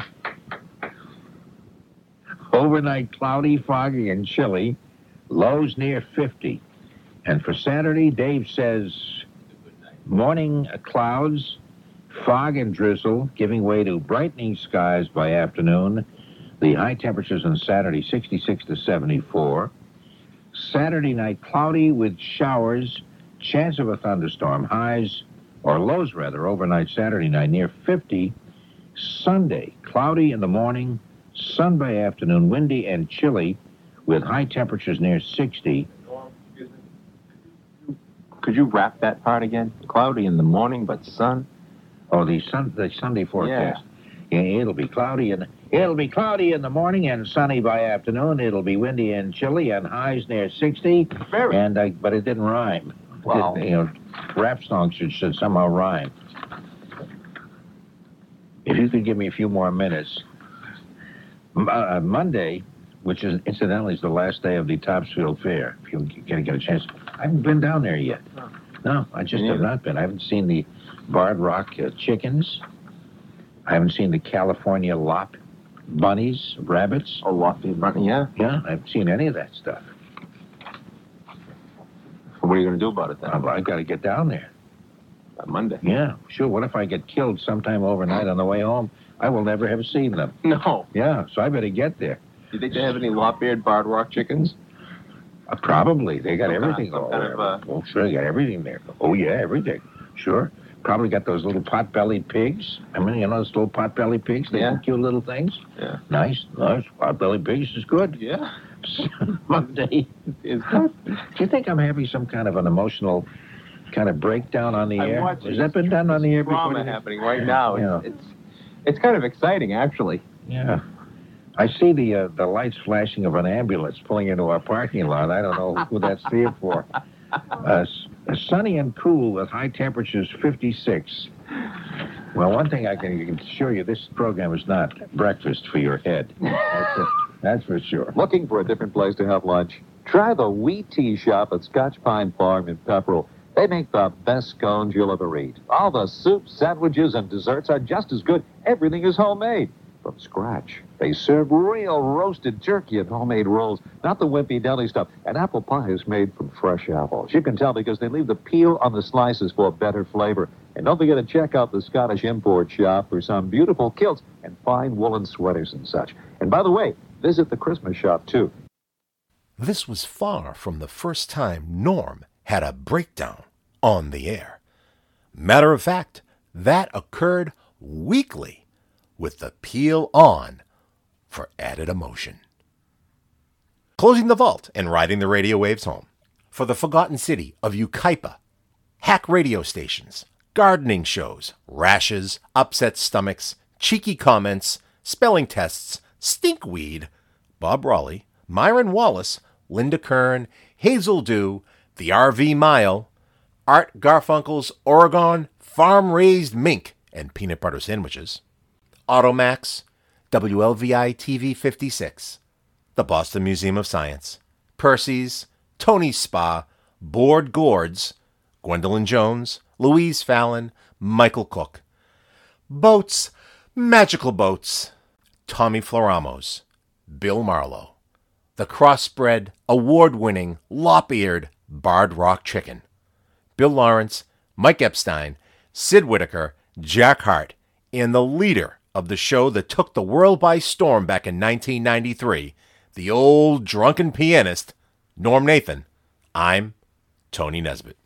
Overnight cloudy, foggy, and chilly. Lows near 50. And for Saturday, Dave says morning clouds, Fog and drizzle, giving way to brightening skies by afternoon. The high temperatures on Saturday, 66 to 74. Saturday night, cloudy with showers, chance of a thunderstorm. Highs, or lows rather, overnight Saturday night near 50. Sunday, cloudy in the morning, sun by afternoon, windy and chilly with high temperatures near 60. Could you wrap that part again? Cloudy in the morning, but sun? Oh, the Sunday forecast. Yeah, it'll be cloudy in the morning and sunny by afternoon. It'll be windy and chilly and highs near 60. But it didn't rhyme. Wow. Rap songs should somehow rhyme. If you could give me a few more minutes. Monday, which is incidentally is the last day of the Topsfield Fair, if you get a chance. I haven't been down there yet. No, I just have not been. I haven't seen the Barred Rock chickens. I haven't seen the California lop bunnies, rabbits. Oh, lop bunny, yeah. Yeah, I haven't seen any of that stuff. What are you going to do about it then? I've got to get down there. On Monday? Yeah, sure. What if I get killed sometime overnight on the way home? I will never have seen them. No. Yeah, so I better get there. Do you think they have any lop-eared Barred Rock chickens? Probably. They got everything there. Well, sure, they got everything there. Oh, yeah, everything. Sure. Probably got those little pot-bellied pigs. I mean, those little pot-bellied pigs? They're cute little things. Yeah. Nice. Pot-bellied pigs is good. Yeah. Monday is good. Do you think I'm having some kind of an emotional kind of breakdown on the air? Has that been done on the air before? Drama happening right now. It's kind of exciting, actually. Yeah. I see the lights flashing of an ambulance pulling into our parking lot. I don't know who that's there for. Sunny and cool with high temperatures 56. Well, one thing I can assure you, this program is not breakfast for your head. That's for sure. Looking for a different place to have lunch? Try the Wheat Tea Shop at Scotch Pine Farm in Pepperell. They make the best scones you'll ever eat. All the soups, sandwiches, and desserts are just as good. Everything is homemade. From scratch. They serve real roasted turkey and homemade rolls, not the wimpy deli stuff. And apple pie is made from fresh apples. You can tell because they leave the peel on the slices for better flavor. And don't forget to check out the Scottish Import Shop for some beautiful kilts and fine woolen sweaters and such. And by the way, visit the Christmas shop, too. This was far from the first time Norm had a breakdown on the air. Matter of fact, that occurred weekly with the peel on for added emotion. Closing the vault and riding the radio waves home for the forgotten city of Yucaipa. Hack radio stations, gardening shows, rashes, upset stomachs, cheeky comments, spelling tests, stinkweed, Bob Raleigh, Myron Wallace, Linda Kern, Hazel Dew, the RV Mile, Art Garfunkel's Oregon farm-raised mink and peanut butter sandwiches, Automax, WLVI TV 56, the Boston Museum of Science, Percy's, Tony's Spa, Board Gourds, Gwendolyn Jones, Louise Fallon, Michael Cook, Boats, Magical Boats, Tommy Floramos, Bill Marlowe, the crossbred, award-winning, lop-eared Barred Rock Chicken, Bill Lawrence, Mike Epstein, Sid Whittaker, Jack Hart, and the leader of the show that took the world by storm back in 1993, the old drunken pianist, Norm Nathan. I'm Tony Nesbitt.